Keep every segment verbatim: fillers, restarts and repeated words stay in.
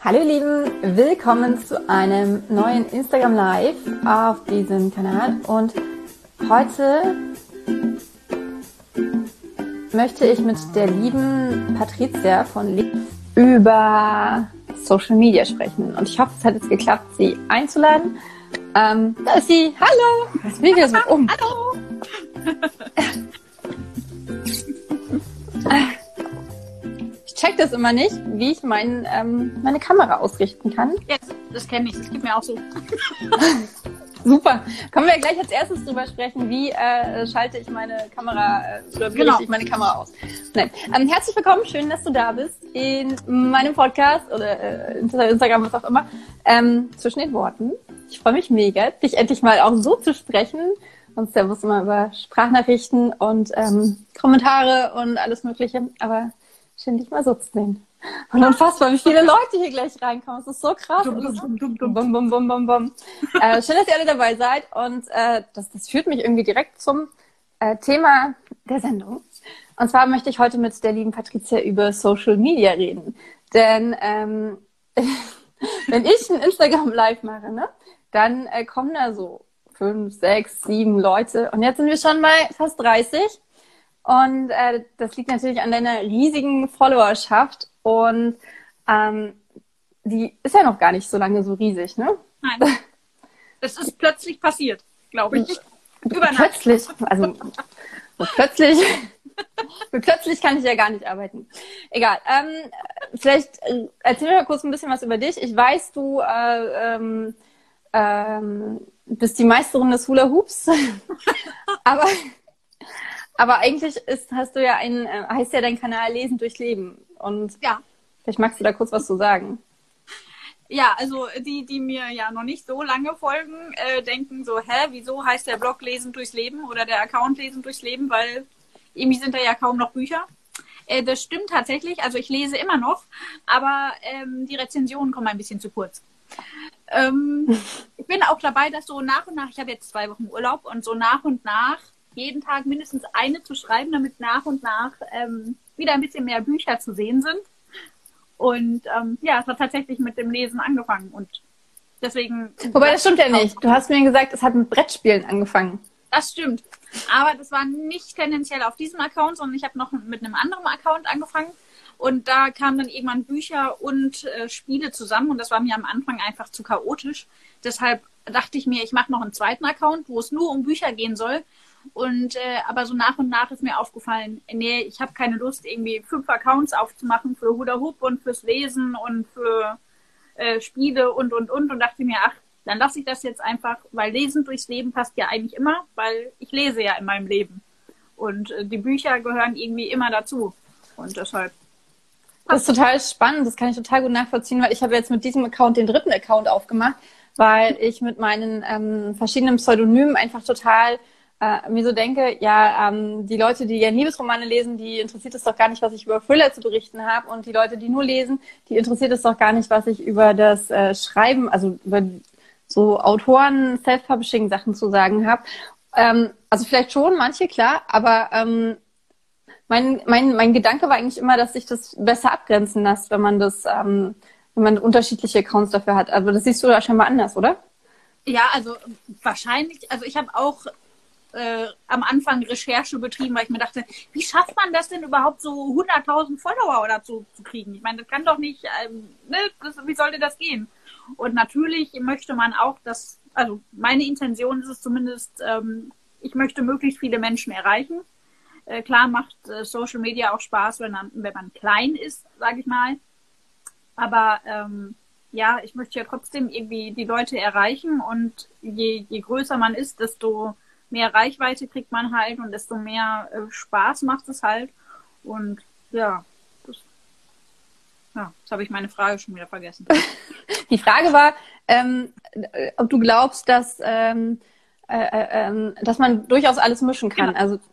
Hallo ihr Lieben, willkommen zu einem neuen Instagram Live auf diesem Kanal und heute möchte ich mit der lieben Patricia von Le über Social Media sprechen und ich hoffe, es hat jetzt geklappt, sie einzuladen. Ähm, da ist sie, hallo! Was will ich so um? Hallo! Ich check das immer nicht, wie ich mein, ähm, meine Kamera ausrichten kann. Jetzt, das kenne ich, das geht mir auch so. Super. Können wir gleich als erstes drüber sprechen, wie äh, schalte ich meine Kamera äh, oder wie Genau. richte ich meine Kamera aus. Nein. Ähm, herzlich willkommen, schön, dass du da bist in meinem Podcast oder äh, Instagram, was auch immer, ähm, zwischen den Worten. Ich freue mich mega, dich endlich mal auch so zu sprechen. Sonst ja muss immer über Sprachnachrichten und ähm, Kommentare und alles Mögliche, aber schön, dich mal so zu sehen. Und unfassbar, wie viele Leute hier gleich reinkommen. Es ist so krass. Dum, dum, dum, dum, dum. Bum, bum, bum, bum, bum. Äh, schön, dass ihr alle dabei seid. Und äh, das, das führt mich irgendwie direkt zum äh, Thema der Sendung. Und zwar möchte ich heute mit der lieben Patricia über Social Media reden. Denn ähm, wenn ich ein Instagram Live mache, ne, dann äh, kommen da so fünf, sechs, sieben Leute. Und jetzt sind wir schon bei fast dreißig. Und äh, das liegt natürlich an deiner riesigen Followerschaft. Und ähm, die ist ja noch gar nicht so lange so riesig, ne? Nein. Das ist plötzlich passiert, glaube ich. Über Nacht. Plötzlich, also so plötzlich, so plötzlich kann ich ja gar nicht arbeiten. Egal. Ähm, vielleicht äh, erzähl mir mal kurz ein bisschen was über dich. Ich weiß, du äh, ähm, ähm, bist die Meisterin des Hula Hoops, aber aber eigentlich ist, hast du ja ein, äh, heißt ja dein Kanal Lesen durch Leben. Und Ja. vielleicht magst du da kurz was zu sagen. Ja, also die, die mir ja noch nicht so lange folgen, äh, denken so, hä, wieso heißt der Blog Lesen durchs Leben oder der Account Lesen durchs Leben, weil irgendwie sind da ja kaum noch Bücher. Äh, das stimmt tatsächlich, also ich lese immer noch, aber ähm, die Rezensionen kommen ein bisschen zu kurz. Ähm, ich bin auch dabei, dass so nach und nach, ich habe jetzt zwei Wochen Urlaub und so nach und nach jeden Tag mindestens eine zu schreiben, damit nach und nach ähm, wieder ein bisschen mehr Bücher zu sehen sind. Und ähm, ja, es hat tatsächlich mit dem Lesen angefangen und deswegen... Wobei, das stimmt ja nicht. Du hast mir gesagt, es hat mit Brettspielen angefangen. Das stimmt. Aber das war nicht tendenziell auf diesem Account, sondern ich habe noch mit einem anderen Account angefangen. Und da kamen dann irgendwann Bücher und äh, Spiele zusammen und das war mir am Anfang einfach zu chaotisch. Deshalb dachte ich mir, ich mache noch einen zweiten Account, wo es nur um Bücher gehen soll. Und äh, aber so nach und nach ist mir aufgefallen, nee, ich habe keine Lust, irgendwie fünf Accounts aufzumachen für Hula Hoop und fürs Lesen und für äh, Spiele und und und und dachte mir, ach, dann lasse ich das jetzt einfach, weil Lesen durchs Leben passt ja eigentlich immer, weil ich lese ja in meinem Leben. Und äh, die Bücher gehören irgendwie immer dazu. Und deshalb. Das ist total spannend, das kann ich total gut nachvollziehen, weil ich habe jetzt mit diesem Account den dritten Account aufgemacht, weil ich mit meinen ähm, verschiedenen Pseudonymen einfach total äh, mir so denke, ja, ähm, die Leute, die gerne Liebesromane lesen, die interessiert es doch gar nicht, was ich über Thriller zu berichten habe und die Leute, die nur lesen, die interessiert es doch gar nicht, was ich über das äh, Schreiben, also über so Autoren, Self-Publishing-Sachen zu sagen habe. Ähm, also vielleicht schon, manche, klar, aber ähm, Mein, mein, mein Gedanke war eigentlich immer, dass sich das besser abgrenzen lässt, wenn man das, ähm, wenn man unterschiedliche Accounts dafür hat. Aber das siehst du ja scheinbar anders, oder? Ja, also wahrscheinlich, also ich habe auch äh, am Anfang Recherche betrieben, weil ich mir dachte, wie schafft man das denn überhaupt so hunderttausend Follower oder so zu kriegen? Ich meine, das kann doch nicht, ähm, ne, das, wie sollte das gehen? Und natürlich möchte man auch, dass, also meine Intention ist es zumindest, ähm, ich möchte möglichst viele Menschen erreichen. Äh, klar macht äh, Social Media auch Spaß, wenn man, wenn man klein ist, sage ich mal. Aber ähm, ja, ich möchte ja trotzdem irgendwie die Leute erreichen und je, je größer man ist, desto mehr Reichweite kriegt man halt und desto mehr äh, Spaß macht es halt. Und ja, das, ja, jetzt habe ich meine Frage schon wieder vergessen. Die Frage war, ähm, ob du glaubst, dass, ähm, äh, äh, dass man durchaus alles mischen kann. Genau. Also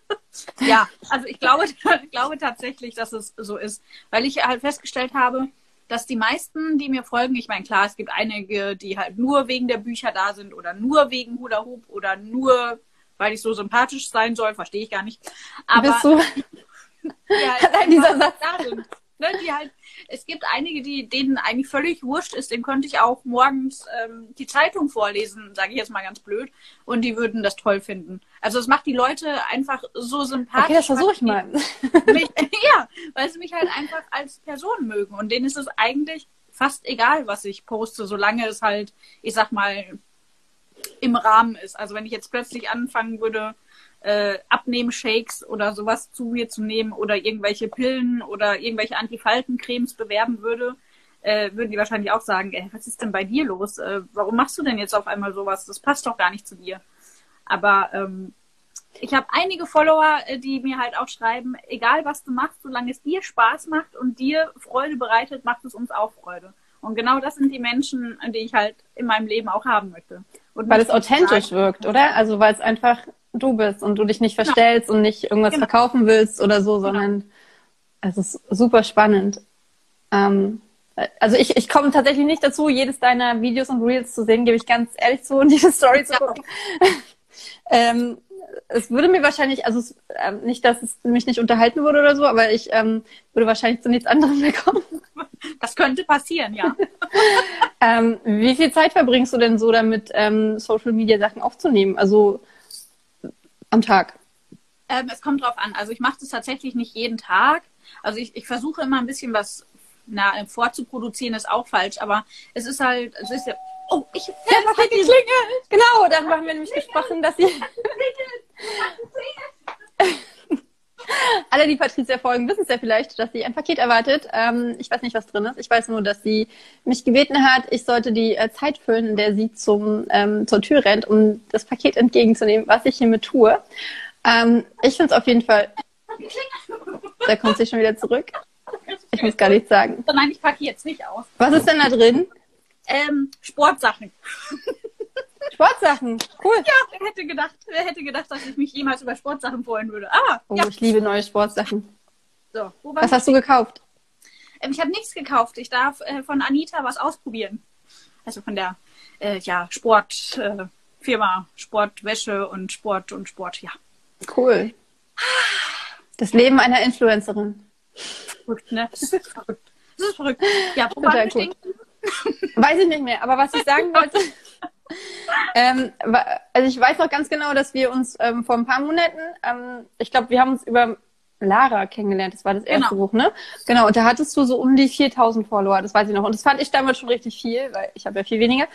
Ja, also ich glaube, ich glaube tatsächlich, dass es so ist, weil ich halt festgestellt habe, dass die meisten, die mir folgen, ich meine, klar, es gibt einige, die halt nur wegen der Bücher da sind oder nur wegen Hula Hoop oder nur, weil ich so sympathisch sein soll, verstehe ich gar nicht. Aber bist du ja, Allein dieser Satz. da sind. Ne, die halt, es gibt einige, die denen eigentlich völlig wurscht ist, dem könnte ich auch morgens ähm, die Zeitung vorlesen, sage ich jetzt mal ganz blöd, und die würden das toll finden. Also es macht die Leute einfach so sympathisch. Okay, das versuche ich mal. Mich, ja, weil sie mich halt einfach als Person mögen. Und denen ist es eigentlich fast egal, was ich poste, solange es halt, ich sag mal, im Rahmen ist. Also wenn ich jetzt plötzlich anfangen würde, äh, Abnehmen-Shakes oder sowas zu mir zu nehmen oder irgendwelche Pillen oder irgendwelche Antifaltencremes bewerben würde, äh, würden die wahrscheinlich auch sagen, ey, was ist denn bei dir los? Äh, warum machst du denn jetzt auf einmal sowas? Das passt doch gar nicht zu dir. Aber ähm, ich habe einige Follower, die mir halt auch schreiben, egal was du machst, solange es dir Spaß macht und dir Freude bereitet, macht es uns auch Freude. Und genau das sind die Menschen, die ich halt in meinem Leben auch haben möchte. Und weil es authentisch sagen, wirkt, oder? Also weil es einfach du bist und du dich nicht verstellst genau. und nicht irgendwas genau. verkaufen willst oder so, sondern genau. es ist super spannend. Ähm, also ich, ich komme tatsächlich nicht dazu, jedes deiner Videos und Reels zu sehen, gebe ich ganz ehrlich zu, und diese Story zu gucken. Ja. ähm, es würde mir wahrscheinlich, also es, ähm, nicht, dass es mich nicht unterhalten würde oder so, aber ich ähm, würde wahrscheinlich zu nichts anderem mehr kommen. Das könnte passieren, ja. ähm, wie viel Zeit verbringst du denn so damit, ähm, Social-Media-Sachen aufzunehmen? Also am Tag? Ähm, es kommt drauf an. Also ich mache das tatsächlich nicht jeden Tag. Also ich, ich versuche immer ein bisschen was na, vorzuproduzieren, ist auch falsch, aber es ist halt, es ist ja, oh, ich, ja, das hat die Klingel. Genau, darüber haben wir nämlich gesprochen, dass sie alle, die Patricia folgen, wissen es ja vielleicht, dass sie ein Paket erwartet. Ähm, ich weiß nicht, was drin ist. Ich weiß nur, dass sie mich gebeten hat, ich sollte die äh, Zeit füllen, in der sie zum, ähm, zur Tür rennt, um das Paket entgegenzunehmen, was ich hiermit tue. Ähm, ich finde es auf jeden Fall... Da kommt sie schon wieder zurück. Ich muss gar nichts sagen. Nein, ich packe jetzt nicht aus. Was ist denn da drin? Ähm, Sportsachen. Sportsachen, cool. Ja, wer hätte gedacht, wer hätte gedacht, dass ich mich jemals über Sportsachen freuen würde. Ah, oh, ja. Ich liebe neue Sportsachen. So, wo was hast du gekauft? Ähm, ich habe nichts gekauft. Ich darf äh, von Anita was ausprobieren. Also von der äh, ja, Sportfirma, äh, Sportwäsche und Sport und Sport, ja. Cool. Das Leben einer Influencerin. Verrückt, ne? Das ist verrückt. Das ist verrückt. Ja, wo waren wir stehen? Weiß ich nicht mehr, aber was ich sagen wollte, ähm, also ich weiß noch ganz genau, dass wir uns ähm, vor ein paar Monaten, ähm, ich glaube, wir haben uns über Lara kennengelernt, das war das erste genau. Buch, ne? Genau, und da hattest du so um die viertausend Follower, das weiß ich noch. Und das fand ich damals schon richtig viel, weil ich habe ja viel weniger.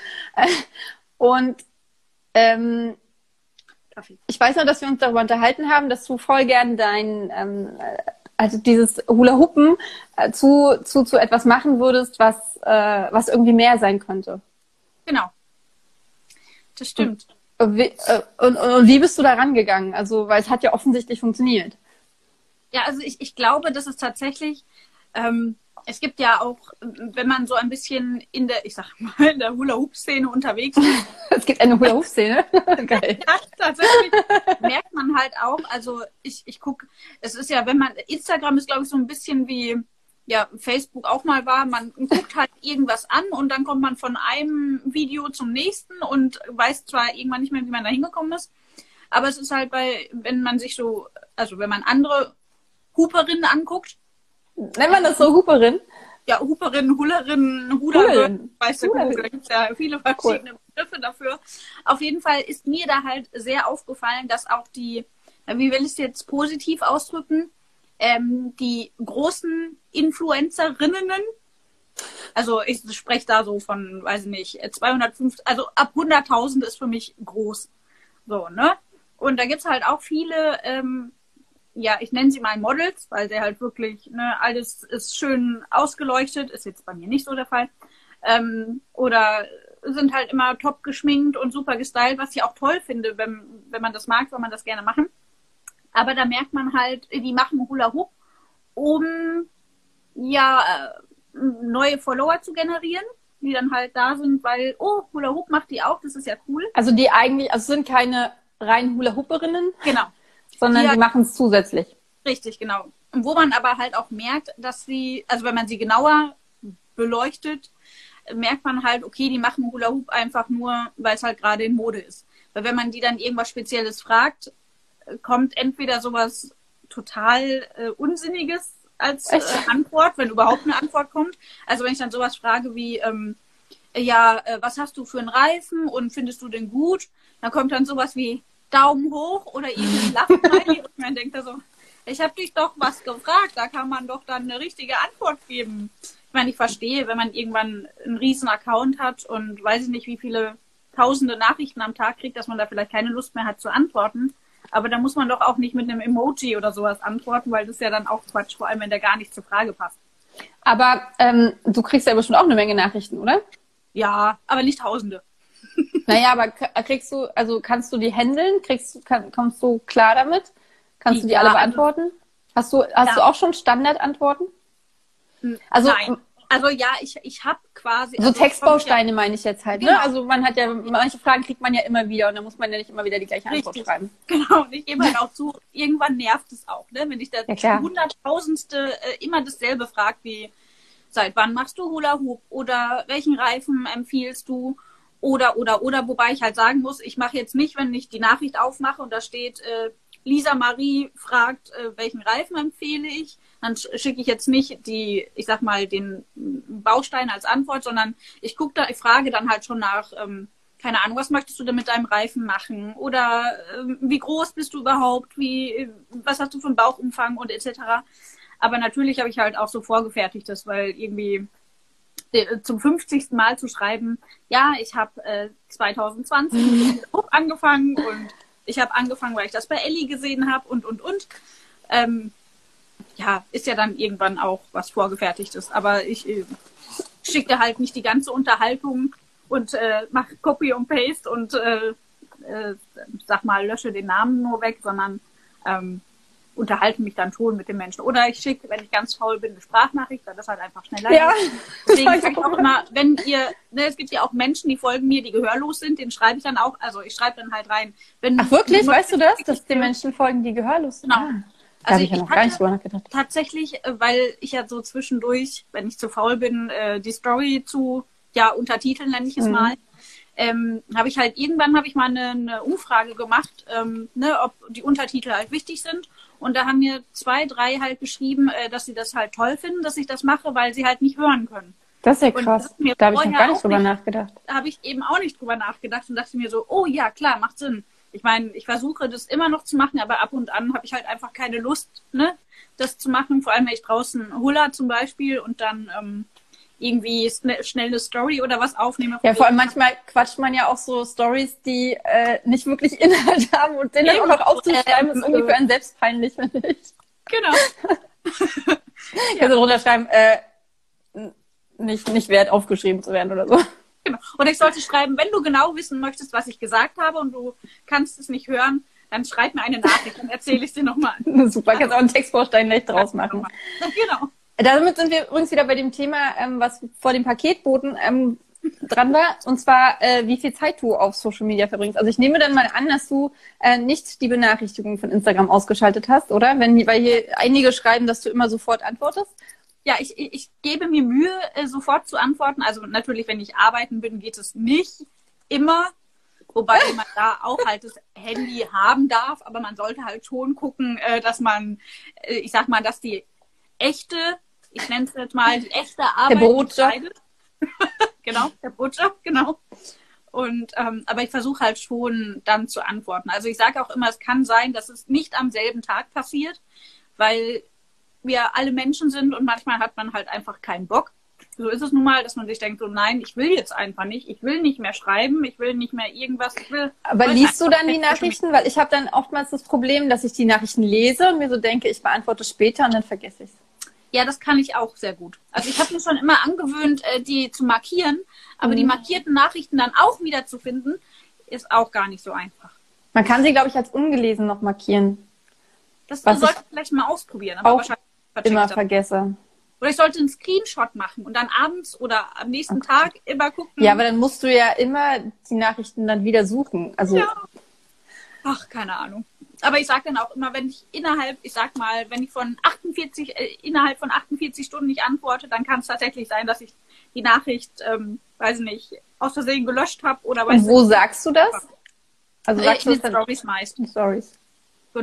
Und ähm, ich weiß noch, dass wir uns darüber unterhalten haben, dass du voll gern dein, ähm, also dieses Hula-Huppen äh, zu, zu, zu etwas machen würdest, was, äh, was irgendwie mehr sein könnte. Genau. Das stimmt. Und wie, äh, und, und, und wie bist du da rangegangen? Also, weil es hat ja offensichtlich funktioniert. Ja, also ich, ich glaube, dass es tatsächlich, ähm, es gibt ja auch, wenn man so ein bisschen in der, ich sag mal, in der Hula-Hoop-Szene unterwegs ist. Es gibt eine Hula-Hoop-Szene? Geil. Ja, tatsächlich merkt man halt auch, also ich, ich gucke, es ist ja, wenn man, Instagram ist, glaube ich, so ein bisschen wie, ja, Facebook auch mal war, man guckt halt irgendwas an und dann kommt man von einem Video zum nächsten und weiß zwar irgendwann nicht mehr, wie man da hingekommen ist, aber es ist halt bei, wenn man sich so, also wenn man andere Hooperinnen anguckt. Nennt man das so Hooperin? Ja, Hooperin, Hullerin, Hula-Girl, weißt du, da gibt es ja viele verschiedene cool. Begriffe dafür. Auf jeden Fall ist mir da halt sehr aufgefallen, dass auch die, wie will ich es jetzt positiv ausdrücken, ähm, die großen Influencerinnen, also ich spreche da so von, weiß ich nicht, zweihundertfünfzig, also ab hunderttausend ist für mich groß. So, ne? Und da gibt es halt auch viele, ähm, ja, ich nenne sie mal Models, weil sie halt wirklich, ne, alles ist schön ausgeleuchtet, ist jetzt bei mir nicht so der Fall. Ähm, oder sind halt immer top geschminkt und super gestylt, was ich auch toll finde, wenn, wenn man das mag, soll man das gerne machen. Aber da merkt man halt, die machen Hula Hoop, um ja neue Follower zu generieren, die dann halt da sind, weil, oh, Hula Hoop macht die auch, das ist ja cool. Also die eigentlich, also sind keine reinen Hula Hooperinnen? Genau. Sondern die, die machen es zusätzlich. Richtig, genau. Und wo man aber halt auch merkt, dass sie, also wenn man sie genauer beleuchtet, merkt man halt, okay, die machen Hula Hoop einfach nur, weil es halt gerade in Mode ist. Weil wenn man die dann irgendwas Spezielles fragt, kommt entweder sowas total äh, Unsinniges als äh, Antwort, wenn überhaupt eine Antwort kommt. Also wenn ich dann sowas frage wie, ähm, ja, äh, was hast du für einen Reifen und findest du den gut? Dann kommt dann sowas wie Daumen hoch oder irgendwie Lachsmiley und man denkt da so, ich habe dich doch was gefragt, da kann man doch dann eine richtige Antwort geben. Ich meine, ich verstehe, wenn man irgendwann einen riesen Account hat und weiß ich nicht, wie viele tausende Nachrichten am Tag kriegt, dass man da vielleicht keine Lust mehr hat zu antworten. Aber da muss man doch auch nicht mit einem Emoji oder sowas antworten, weil das ist ja dann auch Quatsch, vor allem wenn der gar nicht zur Frage passt. Aber ähm, du kriegst ja bestimmt auch eine Menge Nachrichten, oder? Ja, aber nicht tausende. Naja, aber kriegst du, also kannst du die handeln? Kriegst du, kann, kommst du klar damit? Kannst du die Ja, alle beantworten? Hast du, hast ja. du auch schon Standardantworten? Also, Nein. Also ja, ich, ich habe quasi... So also Textbausteine ja, meine ich jetzt halt, genau. ne? Also man hat ja, manche Fragen kriegt man ja immer wieder und da muss man ja nicht immer wieder die gleiche Antwort Richtig. schreiben. Genau, und ich gebe halt auch zu, irgendwann nervt es auch, ne? Wenn ich der ja, hunderttausendste äh, immer dasselbe fragt, wie seit wann machst du Hula Hoop oder welchen Reifen empfiehlst du oder, oder, oder, wobei ich halt sagen muss, ich mache jetzt nicht, wenn ich die Nachricht aufmache und da steht, äh, Lisa Marie fragt, äh, welchen Reifen empfehle ich, dann schicke ich jetzt nicht die, ich sag mal, den Baustein als Antwort, sondern ich gucke da, ich frage dann halt schon nach, ähm, keine Ahnung, was möchtest du denn mit deinem Reifen machen? Oder ähm, wie groß bist du überhaupt? Wie, was hast du für einen Bauchumfang und et cetera. Aber natürlich habe ich halt auch so vorgefertigtes, weil irgendwie zum fünfzigsten Mal zu schreiben, ja, ich habe äh, zwanzig zwanzig mit Hoch angefangen und ich habe angefangen, weil ich das bei Elli gesehen habe und, und, und. Ähm, ja, ist ja dann irgendwann auch was Vorgefertigtes. Aber ich äh, schicke halt nicht die ganze Unterhaltung und äh, mache Copy und Paste und äh, äh, sag mal, lösche den Namen nur weg, sondern ähm, unterhalte mich dann schon mit den Menschen. Oder ich schicke, wenn ich ganz faul bin, eine Sprachnachricht, weil das halt einfach schneller ja. ist. Deswegen sage ich auch immer, wenn ihr, ne, es gibt ja auch Menschen, die folgen mir, die gehörlos sind, den schreibe ich dann auch, also ich schreibe dann halt rein. Wenn, Ach wirklich? Weißt du das, dass die Menschen folgen, die gehörlos sind? Genau. Ah, da also habe ich, ich ja noch ich gar nicht drüber nachgedacht. Tatsächlich, weil ich ja so zwischendurch, wenn ich zu faul bin, die Story zu, ja, untertiteln, nenne ich es mhm. mal, ähm, habe ich halt, irgendwann habe ich mal eine, eine Umfrage gemacht, ähm, ne, ob die Untertitel halt wichtig sind. Und da haben mir zwei, drei halt geschrieben, äh, dass sie das halt toll finden, dass ich das mache, weil sie halt nicht hören können. Das ist ja krass. Da habe ich noch gar nicht drüber nicht, nachgedacht. Da habe ich eben auch nicht drüber nachgedacht und dachte mir so, oh ja, klar, macht Sinn. Ich meine, ich versuche das immer noch zu machen, aber ab und an habe ich halt einfach keine Lust, ne, das zu machen. Vor allem, wenn ich draußen Hula zum Beispiel und dann ähm, irgendwie schnell eine Story oder was aufnehme. Ja, vor allem manchmal quatscht man ja auch so Stories, die äh, nicht wirklich Inhalt haben und den dann auch noch aufzuschreiben, ist irgendwie für einen selbst peinlich, finde ich. Genau. Ich kann so drunter schreiben, äh, nicht, nicht wert, aufgeschrieben zu werden oder so. Genau. Oder ich sollte schreiben, wenn du genau wissen möchtest, was ich gesagt habe und du kannst es nicht hören, dann schreib mir eine Nachricht, dann erzähle ich es dir nochmal. Super, kannst auch einen Textbaustein gleich draus machen. Genau. Damit sind wir übrigens wieder bei dem Thema, ähm, was vor dem Paketboten ähm, dran war, und zwar, äh, wie viel Zeit du auf Social Media verbringst. Also ich nehme dann mal an, dass du äh, nicht die Benachrichtigungen von Instagram ausgeschaltet hast, oder? Wenn, weil hier einige schreiben, dass du immer sofort antwortest. Ja, ich, ich, ich gebe mir Mühe, äh, sofort zu antworten. Also natürlich, wenn ich arbeiten bin, geht es nicht immer. Wobei man da auch halt das Handy haben darf. Aber man sollte halt schon gucken, äh, dass man, äh, ich sag mal, dass die echte, ich nenne es jetzt mal, die echte Arbeit der Brotjob. Genau, der Brotjob, genau. Und ähm, aber ich versuche halt schon dann zu antworten. Also ich sage auch immer, es kann sein, dass es nicht am selben Tag passiert, weil wir alle Menschen sind und manchmal hat man halt einfach keinen Bock. So ist es nun mal, dass man sich denkt, so nein, ich will jetzt einfach nicht, ich will nicht mehr schreiben, ich will nicht mehr irgendwas, ich will... Aber liest du dann die Nachrichten? Weil ich habe dann oftmals das Problem, dass ich die Nachrichten lese und mir so denke, ich beantworte später und dann vergesse ich es. Ja, das kann ich auch sehr gut. Also ich habe mir schon immer angewöhnt, die zu markieren, aber mhm. die markierten Nachrichten dann auch wieder zu finden, ist auch gar nicht so einfach. Man kann sie, glaube ich, als ungelesen noch markieren. Das sollte ich vielleicht mal ausprobieren, aber auch wahrscheinlich immer vergesse. Oder ich sollte einen Screenshot machen und dann abends oder am nächsten okay. Tag immer gucken. Ja, aber dann musst du ja immer die Nachrichten dann wieder suchen. Also ja. Ach, keine Ahnung. Aber ich sage dann auch immer, wenn ich innerhalb, ich sag mal, wenn ich von achtundvierzig, äh, innerhalb von achtundvierzig Stunden nicht antworte, dann kann es tatsächlich sein, dass ich die Nachricht, ähm, weiß nicht, aus Versehen gelöscht habe oder weiß Und wo nicht. sagst du das? Also sagst du in den Stories meist. Stories. Genau.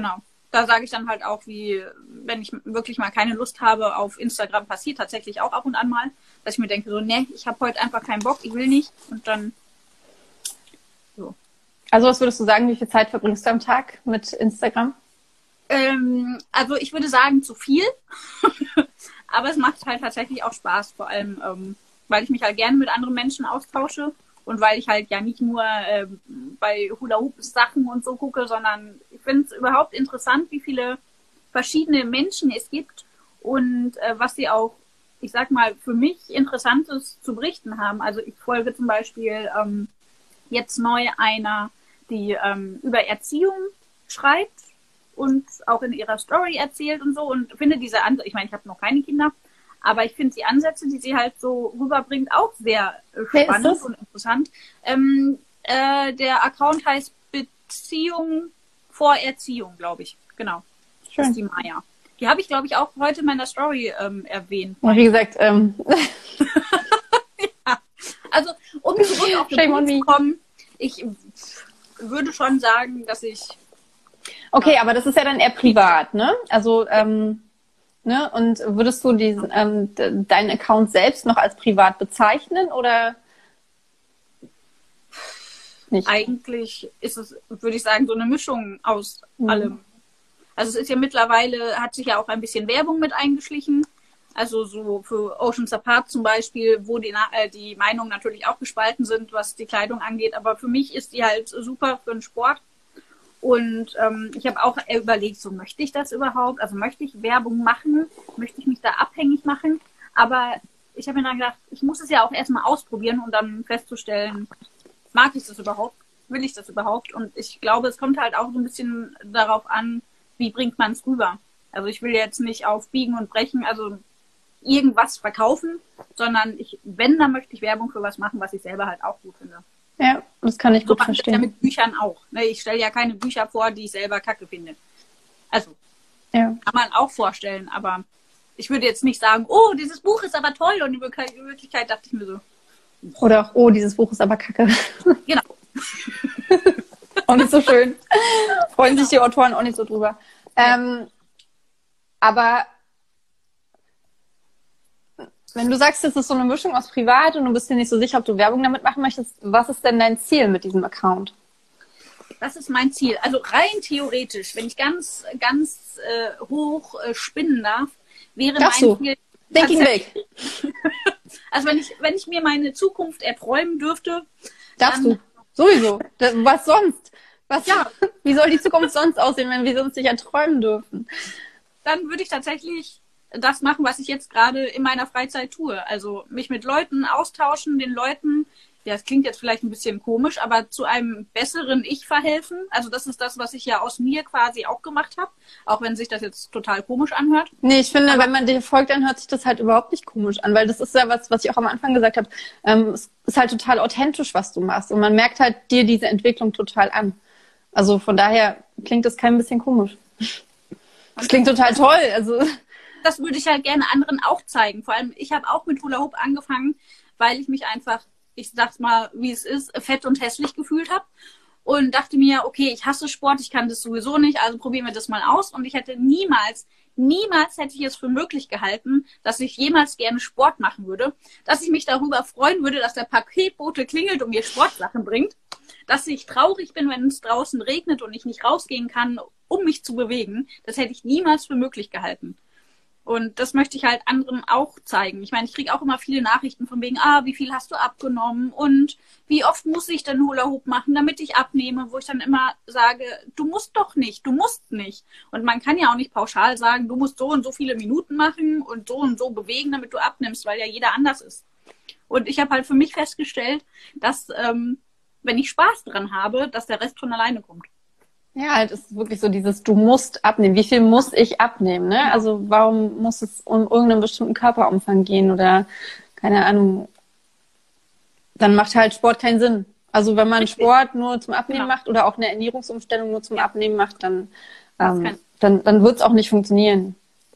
da sage ich dann halt auch, wie, wenn ich wirklich mal keine Lust habe auf Instagram, passiert tatsächlich auch ab und an mal, dass ich mir denke, so, ne, ich habe heute einfach keinen Bock, ich will nicht. Und dann so. Also was würdest du sagen, wie viel Zeit verbringst du am Tag mit Instagram? Ähm, also ich würde sagen, zu viel. Aber es macht halt tatsächlich auch Spaß, vor allem, ähm, weil ich mich halt gerne mit anderen Menschen austausche und weil ich halt ja nicht nur ähm, bei Hula-Hoop-Sachen und so gucke, sondern ich finde es überhaupt interessant, wie viele verschiedene Menschen es gibt und äh, was sie auch, ich sag mal, für mich Interessantes zu berichten haben. Also ich folge zum Beispiel ähm, jetzt neu einer, die ähm, über Erziehung schreibt und auch in ihrer Story erzählt und so und finde diese Ansätze, ich meine, ich habe noch keine Kinder, aber ich finde die Ansätze, die sie halt so rüberbringt, auch sehr äh, spannend und interessant. Ähm, äh, der Account heißt Beziehung vor Erziehung, glaube ich. Genau. Schön. Das ist die Maya. Die habe ich, glaube ich, auch heute in meiner Story ähm, erwähnt. Ja, wie gesagt, ähm... ja. Also, um zurück auf den Punkt zu kommen, ich würde schon sagen, dass ich... Okay, ja. Aber das ist ja dann eher privat, ne? Also, ähm... Ne? Und würdest du diesen, ähm, deinen Account selbst noch als privat bezeichnen oder nicht? Eigentlich ist es, würde ich sagen, so eine Mischung aus mhm. allem. Also es ist ja mittlerweile, hat sich ja auch ein bisschen Werbung mit eingeschlichen. Also so für Oceans Apart zum Beispiel, wo die, äh, die Meinungen natürlich auch gespalten sind, was die Kleidung angeht. Aber für mich ist die halt super für den Sport. Und ähm, ich habe auch überlegt, so möchte ich das überhaupt? Also möchte ich Werbung machen? Möchte ich mich da abhängig machen? Aber ich habe mir dann gedacht, ich muss es ja auch erstmal ausprobieren und dann festzustellen, mag ich das überhaupt? Will ich das überhaupt? Und ich glaube, es kommt halt auch so ein bisschen darauf an, wie bringt man es rüber? Also ich will jetzt nicht auf Biegen und Brechen, also irgendwas verkaufen, sondern ich, wenn, dann möchte ich Werbung für was machen, was ich selber halt auch gut finde. Ja, das kann ich gut so verstehen. Ja, mit Büchern auch. Ich stelle ja keine Bücher vor, die ich selber kacke finde. Also, ja. Kann man auch vorstellen, aber ich würde jetzt nicht sagen, oh, dieses Buch ist aber toll und in Wirklichkeit dachte ich mir so. Oder auch, oh, dieses Buch ist aber kacke. Genau. Auch nicht so schön. Freuen genau. sich die Autoren auch nicht so drüber. Ja. Ähm, aber wenn du sagst, es ist so eine Mischung aus privat und du bist dir nicht so sicher, ob du Werbung damit machen möchtest, was ist denn dein Ziel mit diesem Account? Das ist mein Ziel. Also rein theoretisch, wenn ich ganz, ganz äh, hoch äh, spinnen darf, wäre Darfst mein du? Ziel... Thinking big. Also wenn ich, wenn ich mir meine Zukunft erträumen dürfte... Darfst dann, du? Sowieso. Was sonst? Was, ja. Wie soll die Zukunft sonst aussehen, wenn wir sonst nicht erträumen dürfen? Dann würde ich tatsächlich das machen, was ich jetzt gerade in meiner Freizeit tue. Also mich mit Leuten austauschen, den Leuten, ja, das klingt jetzt vielleicht ein bisschen komisch, aber zu einem besseren Ich verhelfen. Also das ist das, was ich ja aus mir quasi auch gemacht habe, auch wenn sich das jetzt total komisch anhört. Nee, ich finde, aber wenn man dir folgt, dann hört sich das halt überhaupt nicht komisch an, weil das ist ja was, was ich auch am Anfang gesagt habe. Ähm, es ist halt total authentisch, was du machst und man merkt halt dir diese Entwicklung total an. Also von daher klingt das kein bisschen komisch. Das klingt total toll. Also das würde ich halt gerne anderen auch zeigen. Vor allem, ich habe auch mit Hula Hoop angefangen, weil ich mich einfach, ich sag's mal, wie es ist, fett und hässlich gefühlt habe. Und dachte mir, okay, ich hasse Sport, ich kann das sowieso nicht, also probieren wir das mal aus. Und ich hätte niemals, niemals hätte ich es für möglich gehalten, dass ich jemals gerne Sport machen würde. Dass ich mich darüber freuen würde, dass der Paketbote klingelt und mir Sportsachen bringt. Dass ich traurig bin, wenn es draußen regnet und ich nicht rausgehen kann, um mich zu bewegen. Das hätte ich niemals für möglich gehalten. Und das möchte ich halt anderen auch zeigen. Ich meine, ich kriege auch immer viele Nachrichten von wegen, ah, wie viel hast du abgenommen und wie oft muss ich denn Hula Hoop machen, damit ich abnehme, wo ich dann immer sage, du musst doch nicht, du musst nicht. Und man kann ja auch nicht pauschal sagen, du musst so und so viele Minuten machen und so und so bewegen, damit du abnimmst, weil ja jeder anders ist. Und ich habe halt für mich festgestellt, dass ähm, wenn ich Spaß dran habe, dass der Rest von alleine kommt. Ja, halt ist wirklich so dieses, du musst abnehmen. Wie viel muss ich abnehmen, ne? Also warum muss es um irgendeinen bestimmten Körperumfang gehen oder, keine Ahnung, dann macht halt Sport keinen Sinn. Also wenn man Richtig. Sport nur zum Abnehmen genau. macht oder auch eine Ernährungsumstellung nur zum ja. Abnehmen macht, dann, ähm, dann, dann wird es auch nicht funktionieren.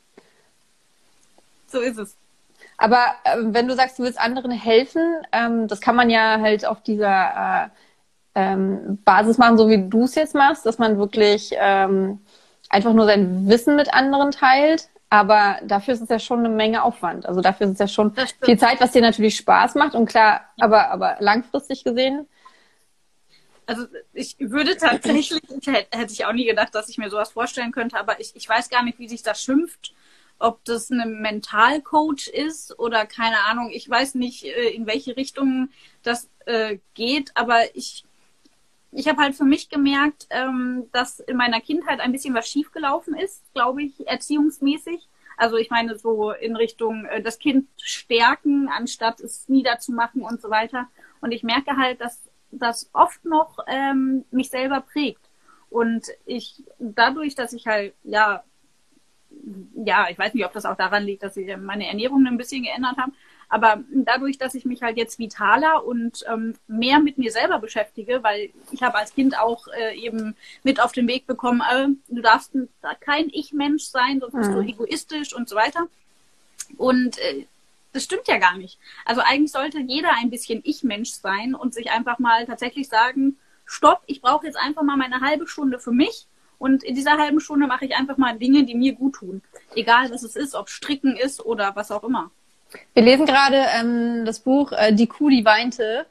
So ist es. Aber äh, wenn du sagst, du willst anderen helfen, ähm, das kann man ja halt auf dieser äh, ähm, Basis machen, so wie du es jetzt machst, dass man wirklich ähm, einfach nur sein Wissen mit anderen teilt. Aber dafür ist es ja schon eine Menge Aufwand. Also dafür ist es ja schon viel Zeit, was dir natürlich Spaß macht. Und klar, aber, aber langfristig gesehen. Also ich würde tatsächlich, hätte ich auch nie gedacht, dass ich mir sowas vorstellen könnte, aber ich, ich weiß gar nicht, wie sich das schimpft, ob das eine Mentalcoach ist oder keine Ahnung. Ich weiß nicht, in welche Richtung das äh, geht, aber ich, ich habe halt für mich gemerkt, ähm, dass in meiner Kindheit ein bisschen was schiefgelaufen ist, glaube ich, erziehungsmäßig. Also ich meine so in Richtung äh, das Kind stärken, anstatt es niederzumachen und so weiter. Und ich merke halt, dass das oft noch ähm, mich selber prägt. Und ich dadurch, dass ich halt, ja, ja, ich weiß nicht, ob das auch daran liegt, dass ich meine Ernährung ein bisschen geändert habe, aber dadurch, dass ich mich halt jetzt vitaler und ähm, mehr mit mir selber beschäftige, weil ich habe als Kind auch äh, eben mit auf den Weg bekommen, äh, du darfst kein Ich-Mensch sein, sonst bist du egoistisch und so weiter. Und äh, das stimmt ja gar nicht. Also eigentlich sollte jeder ein bisschen Ich-Mensch sein und sich einfach mal tatsächlich sagen, stopp, ich brauche jetzt einfach mal meine halbe Stunde für mich und in dieser halben Stunde mache ich einfach mal Dinge, die mir gut tun. Egal, was es ist, ob Stricken ist oder was auch immer. Wir lesen gerade ähm, das Buch äh, Die Kuh, die weinte.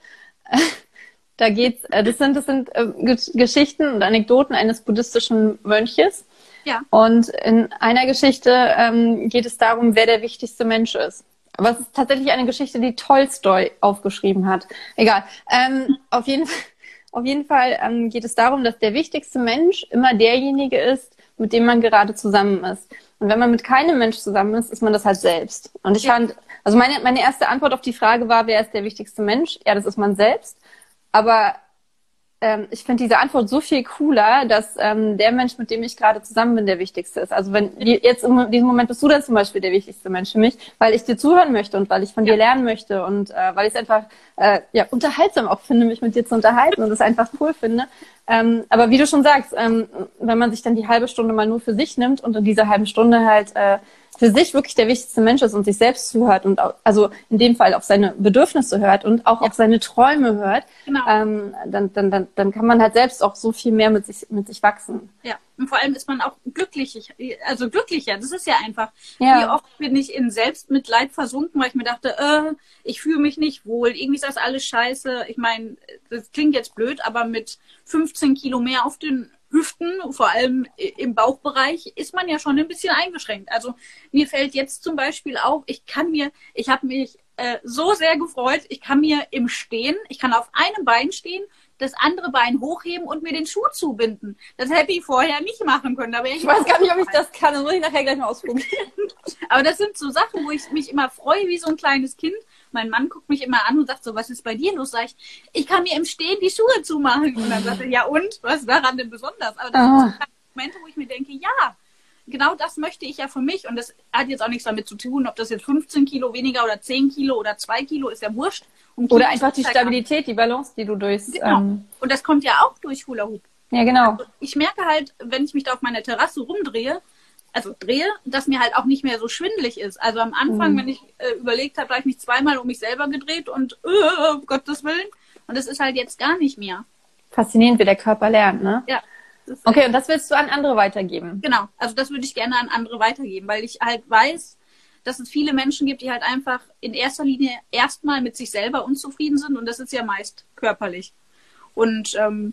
Da geht's, äh, das sind, das sind äh, Geschichten und Anekdoten eines buddhistischen Mönches. Ja. Und in einer Geschichte ähm, geht es darum, wer der wichtigste Mensch ist. Aber es ist tatsächlich eine Geschichte, die Tolstoi aufgeschrieben hat. Egal. Ähm, auf jeden Fall, auf jeden Fall ähm, geht es darum, dass der wichtigste Mensch immer derjenige ist, mit dem man gerade zusammen ist. Und wenn man mit keinem Mensch zusammen ist, ist man das halt selbst. Und ich ja. fand, also meine, meine erste Antwort auf die Frage war, wer ist der wichtigste Mensch? Ja, das ist man selbst. Aber ähm, ich finde diese Antwort so viel cooler, dass ähm, der Mensch, mit dem ich gerade zusammen bin, der wichtigste ist. Also wenn jetzt in diesem Moment bist du dann zum Beispiel der wichtigste Mensch für mich, weil ich dir zuhören möchte und weil ich von ja. dir lernen möchte und äh, weil ich es einfach äh, ja unterhaltsam auch finde, mich mit dir zu unterhalten und es einfach cool finde. Ähm, aber wie du schon sagst, ähm, wenn man sich dann die halbe Stunde mal nur für sich nimmt und in dieser halben Stunde halt äh, für sich wirklich der wichtigste Mensch ist und sich selbst zuhört und auch, also in dem Fall auf seine Bedürfnisse hört und auch ja. auf seine Träume hört, genau. ähm, dann, dann, dann, dann kann man halt selbst auch so viel mehr mit sich, mit sich wachsen. Ja, und vor allem ist man auch glücklich, also glücklicher, das ist ja einfach. Ja. Wie oft bin ich in Selbstmitleid versunken, weil ich mir dachte, äh, ich fühle mich nicht wohl, irgendwie ist das alles scheiße. Ich meine, das klingt jetzt blöd, aber mit fünfzehn Kilo mehr auf den Hüften, vor allem im Bauchbereich, ist man ja schon ein bisschen eingeschränkt. Also mir fällt jetzt zum Beispiel auf, ich kann mir, ich habe mich äh, so sehr gefreut, ich kann mir im Stehen, ich kann auf einem Bein stehen, das andere Bein hochheben und mir den Schuh zubinden. Das hätte ich vorher nicht machen können. Da ich ich weiß gar nicht, ob ich das kann. Das muss ich nachher gleich mal ausprobieren. Aber das sind so Sachen, wo ich mich immer freue wie so ein kleines Kind. Mein Mann guckt mich immer an und sagt so, was ist bei dir los? Sag ich, ich kann mir im Stehen die Schuhe zumachen. Und dann sagt er, ja und? Was ist daran denn besonders? Aber das oh. sind so Momente, wo ich mir denke, ja, genau das möchte ich ja für mich. Und das hat jetzt auch nichts damit zu tun, ob das jetzt fünfzehn Kilo weniger oder zehn Kilo oder zwei Kilo ist ja wurscht. Um oder einfach die Stabilität, die Balance, die du durchs... Genau. Ähm und das kommt ja auch durch Hula Hoop. Ja, genau. Also ich merke halt, wenn ich mich da auf meiner Terrasse rumdrehe, also drehe, dass mir halt auch nicht mehr so schwindelig ist. Also am Anfang, mhm. wenn ich äh, überlegt habe, habe ich mich zweimal um mich selber gedreht und äh, um Gottes Willen. Und das ist halt jetzt gar nicht mehr. Faszinierend, wie der Körper lernt, ne? Ja. Okay, und das willst du an andere weitergeben? Genau, also das würde ich gerne an andere weitergeben, weil ich halt weiß, dass es viele Menschen gibt, die halt einfach in erster Linie erstmal mit sich selber unzufrieden sind und das ist ja meist körperlich. Und ähm,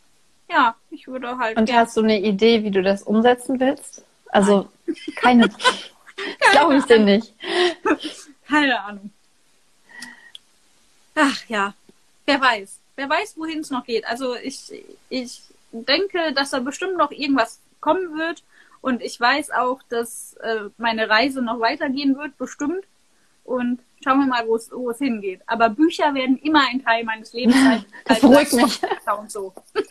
ja, ich würde halt... Und hast du eine Idee, wie du das umsetzen willst? Also Nein. keine... glaube ich dir nicht. Keine Ahnung. Ach ja, wer weiß. Wer weiß, wohin es noch geht. Also ich, ich denke, dass da bestimmt noch irgendwas kommen wird. Und ich weiß auch, dass äh, meine Reise noch weitergehen wird, bestimmt. Und schauen wir mal, wo es wo es hingeht. Aber Bücher werden immer ein Teil meines Lebens sein. Das beruhigt mich. Und so.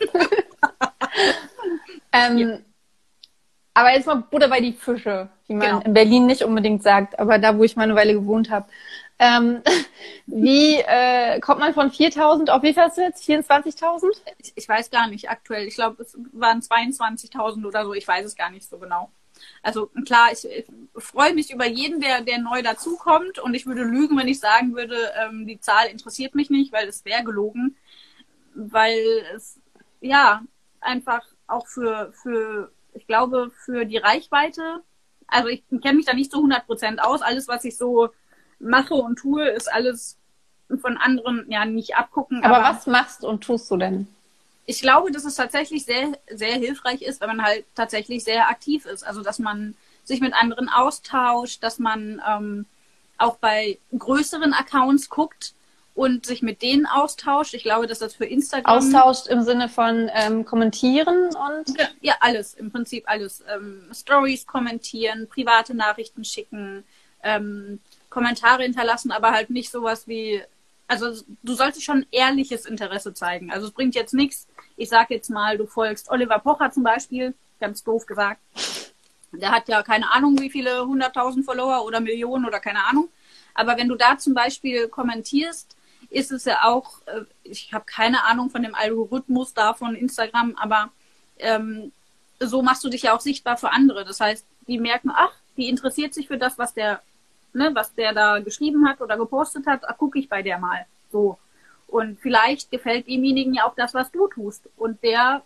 ähm, ja. Aber jetzt mal Butter bei die Fische, wie man genau. in Berlin nicht unbedingt sagt, aber da, wo ich mal eine Weile gewohnt habe. Ähm, wie äh, kommt man von viertausend auf wie viel hast du jetzt? vierundzwanzigtausend? Ich, ich weiß gar nicht aktuell. Ich glaube, es waren zweiundzwanzigtausend oder so. Ich weiß es gar nicht so genau. Also klar, ich, ich freue mich über jeden, der, der neu dazukommt. Und ich würde lügen, wenn ich sagen würde, ähm, die Zahl interessiert mich nicht, weil es wäre gelogen. Weil es, ja, einfach auch für, für ich glaube, für die Reichweite, also ich kenne mich da nicht zu hundert Prozent aus. Alles, was ich so mache und tue, ist alles von anderen, ja, nicht abgucken. Aber, aber was machst und tust du denn? Ich glaube, dass es tatsächlich sehr, sehr hilfreich ist, wenn man halt tatsächlich sehr aktiv ist. Also, dass man sich mit anderen austauscht, dass man ähm, auch bei größeren Accounts guckt und sich mit denen austauscht. Ich glaube, dass das für Instagram... Austauscht im Sinne von ähm, kommentieren und... Ja, ja, alles. Im Prinzip alles. Ähm, Stories kommentieren, private Nachrichten schicken, ähm, Kommentare hinterlassen, aber halt nicht sowas wie... Also du solltest schon ehrliches Interesse zeigen. Also es bringt jetzt nichts. Ich sag jetzt mal, du folgst Oliver Pocher zum Beispiel, ganz doof gesagt. Der hat ja keine Ahnung, wie viele hunderttausend Follower oder Millionen oder keine Ahnung. Aber wenn du da zum Beispiel kommentierst, ist es ja auch, ich habe keine Ahnung von dem Algorithmus da von Instagram, aber ähm, so machst du dich ja auch sichtbar für andere. Das heißt, die merken, ach, die interessiert sich für das, was der Ne, was der da geschrieben hat oder gepostet hat, gucke ich bei der mal. So. Und vielleicht gefällt demjenigen ja auch das, was du tust. Und der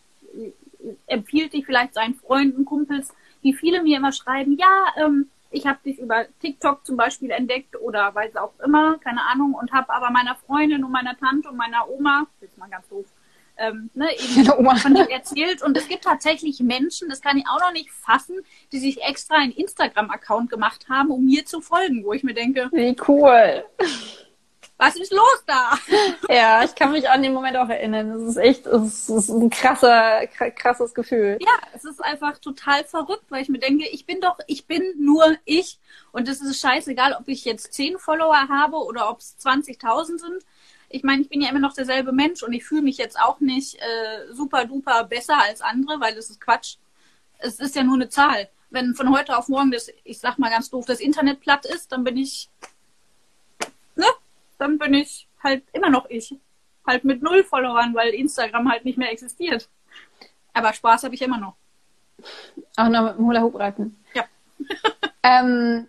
empfiehlt dich vielleicht seinen Freunden, Kumpels, wie viele mir immer schreiben, ja, ähm, ich habe dich über TikTok zum Beispiel entdeckt oder weiß auch immer, keine Ahnung, und habe aber meiner Freundin und meiner Tante und meiner Oma, das ist mal ganz doof, Ähm, ne, eben Oma. von dir erzählt. Und es gibt tatsächlich Menschen, das kann ich auch noch nicht fassen, die sich extra einen Instagram-Account gemacht haben, um mir zu folgen, wo ich mir denke, wie cool. Was ist los da? Ja, ich kann mich an den Moment auch erinnern. Es ist echt, es ist ein krasser, krasses Gefühl. Ja, es ist einfach total verrückt, weil ich mir denke, ich bin doch, ich bin nur ich. Und es ist scheißegal, ob ich jetzt zehn Follower habe oder ob es zwanzigtausend sind. Ich meine, ich bin ja immer noch derselbe Mensch und ich fühle mich jetzt auch nicht äh, super duper besser als andere, weil das ist Quatsch. Es ist ja nur eine Zahl. Wenn von heute auf morgen das, ich sag mal ganz doof, das Internet platt ist, dann bin ich, ne? Dann bin ich halt immer noch ich. Halt mit null Followern, weil Instagram halt nicht mehr existiert. Aber Spaß habe ich immer noch. Auch noch mit dem Hula-Hoop-Reiten. Ja. ähm,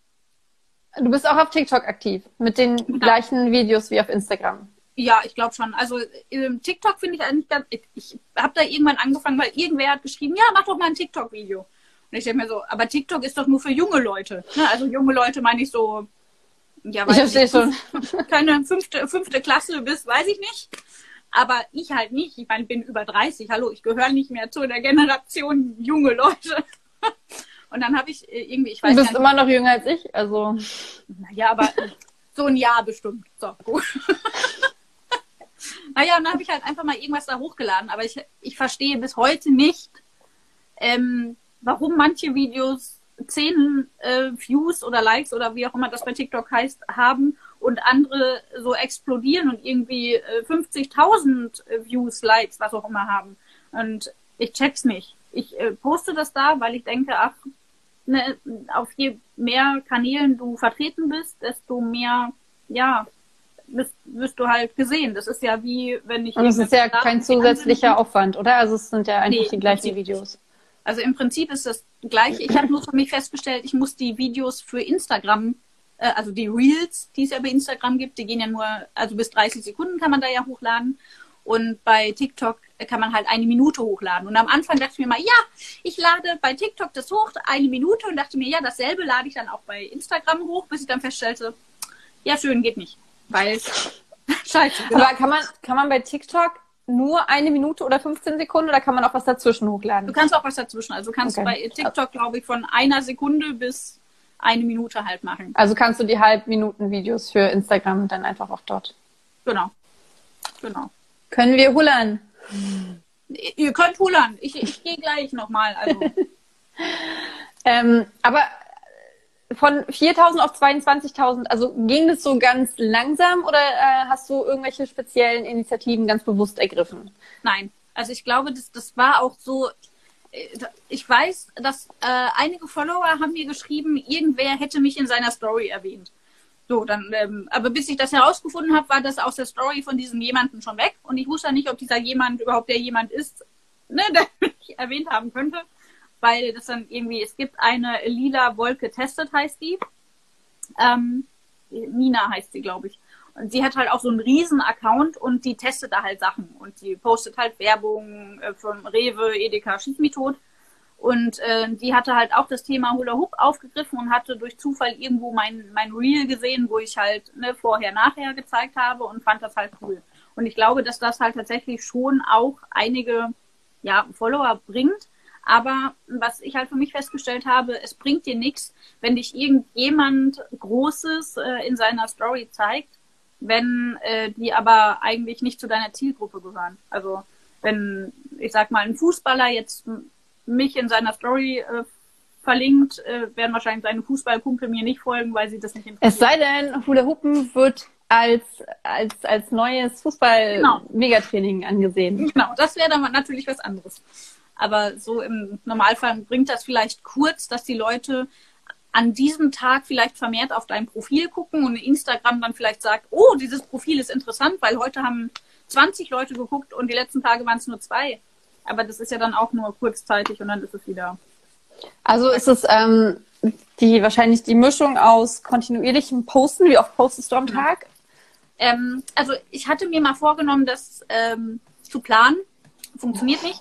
Du bist auch auf TikTok aktiv, mit den ja. gleichen Videos wie auf Instagram. Ja, ich glaube schon. Also ähm, TikTok finde ich eigentlich ganz... Ich, ich habe da irgendwann angefangen, weil irgendwer hat geschrieben, ja, mach doch mal ein TikTok-Video. Und ich denke mir so, aber TikTok ist doch nur für junge Leute. Ne? Also junge Leute meine ich so... Ja, ich verstehe schon. Keine fünfte, fünfte Klasse bist, weiß ich nicht. Aber ich halt nicht. Ich meine, ich bin über dreißig. Hallo, ich gehöre nicht mehr zu der Generation junge Leute. Und dann habe ich irgendwie, ich weiß nicht. Du bist nicht, immer noch jünger als ich, also. Naja, aber so ein Jahr bestimmt. So, gut. Naja, und dann habe ich halt einfach mal irgendwas da hochgeladen. Aber ich, ich verstehe bis heute nicht, ähm, warum manche Videos zehn äh, Views oder Likes oder wie auch immer das bei TikTok heißt, haben und andere so explodieren und irgendwie äh, fünfzigtausend Views, Likes, was auch immer haben. Und ich check's nicht. Ich äh, poste das da, weil ich denke, ach, ne, auf je mehr Kanälen du vertreten bist, desto mehr, ja, bist, wirst du halt gesehen. Das ist ja wie, wenn ich... Und es ist ja kein zusätzlicher Aufwand, oder? Also es sind ja einfach nee, die gleichen Videos. Also im Prinzip ist das gleiche. Ich habe nur für mich festgestellt, ich muss die Videos für Instagram, äh, also die Reels, die es ja bei Instagram gibt, die gehen ja nur, also bis dreißig Sekunden kann man da ja hochladen. Und bei TikTok kann man halt eine Minute hochladen. Und am Anfang dachte ich mir mal, ja, ich lade bei TikTok das hoch, eine Minute, und dachte mir, ja, dasselbe lade ich dann auch bei Instagram hoch, bis ich dann feststellte, ja, schön, geht nicht. Weil, scheiße. Genau. Aber kann man, kann man bei TikTok nur eine Minute oder fünfzehn Sekunden oder kann man auch was dazwischen hochladen? Du kannst auch was dazwischen. Also du kannst okay. bei TikTok, glaube ich, von einer Sekunde bis eine Minute halt machen. Also kannst du die Halbminuten-Videos für Instagram dann einfach auch dort. Genau. Genau. Können wir hullern? Ihr könnt hullern. Ich, ich gehe gleich nochmal. Also. ähm, aber von viertausend auf zweiundzwanzigtausend, also ging das so ganz langsam oder äh, hast du irgendwelche speziellen Initiativen ganz bewusst ergriffen? Nein, also ich glaube, das, das war auch so, ich weiß, dass äh, einige Follower haben mir geschrieben, irgendwer hätte mich in seiner Story erwähnt. So, dann, ähm, aber bis ich das herausgefunden habe, war das aus der Story von diesem jemanden schon weg und ich wusste nicht, ob dieser jemand überhaupt der jemand ist, ne, der mich erwähnt haben könnte. Weil das dann irgendwie, es gibt eine lila Wolke testet, heißt die. Ähm, Nina heißt sie, glaube ich. Und sie hat halt auch so einen riesen Account und die testet da halt Sachen. Und die postet halt Werbung äh, vom Rewe, Edeka, schieß mich tot. Und äh, die hatte halt auch das Thema Hula Hoop aufgegriffen und hatte durch Zufall irgendwo mein, mein Reel gesehen, wo ich halt ne, vorher, nachher gezeigt habe und fand das halt cool. Und ich glaube, dass das halt tatsächlich schon auch einige ja, Follower bringt. Aber was ich halt für mich festgestellt habe, es bringt dir nichts, wenn dich irgendjemand Großes äh, in seiner Story zeigt, wenn äh, die aber eigentlich nicht zu deiner Zielgruppe gehören. Also wenn, ich sag mal, ein Fußballer jetzt mich in seiner Story äh, verlinkt, äh, werden wahrscheinlich seine Fußballkumpel mir nicht folgen, weil sie das nicht interessiert. Es sei denn, Hula Hoopen wird als, als, als neues Fußball-Megatraining genau. angesehen. Genau, das wäre dann natürlich was anderes. Aber so im Normalfall bringt das vielleicht kurz, dass die Leute an diesem Tag vielleicht vermehrt auf dein Profil gucken und Instagram dann vielleicht sagt, oh, dieses Profil ist interessant, weil heute haben zwanzig Leute geguckt und die letzten Tage waren es nur zwei. Aber das ist ja dann auch nur kurzzeitig und dann ist es wieder. Also ist es ähm, die wahrscheinlich die Mischung aus kontinuierlichem Posten. Wie oft postest du am Tag? Ähm, also ich hatte mir mal vorgenommen, das ähm, zu planen. Funktioniert nicht.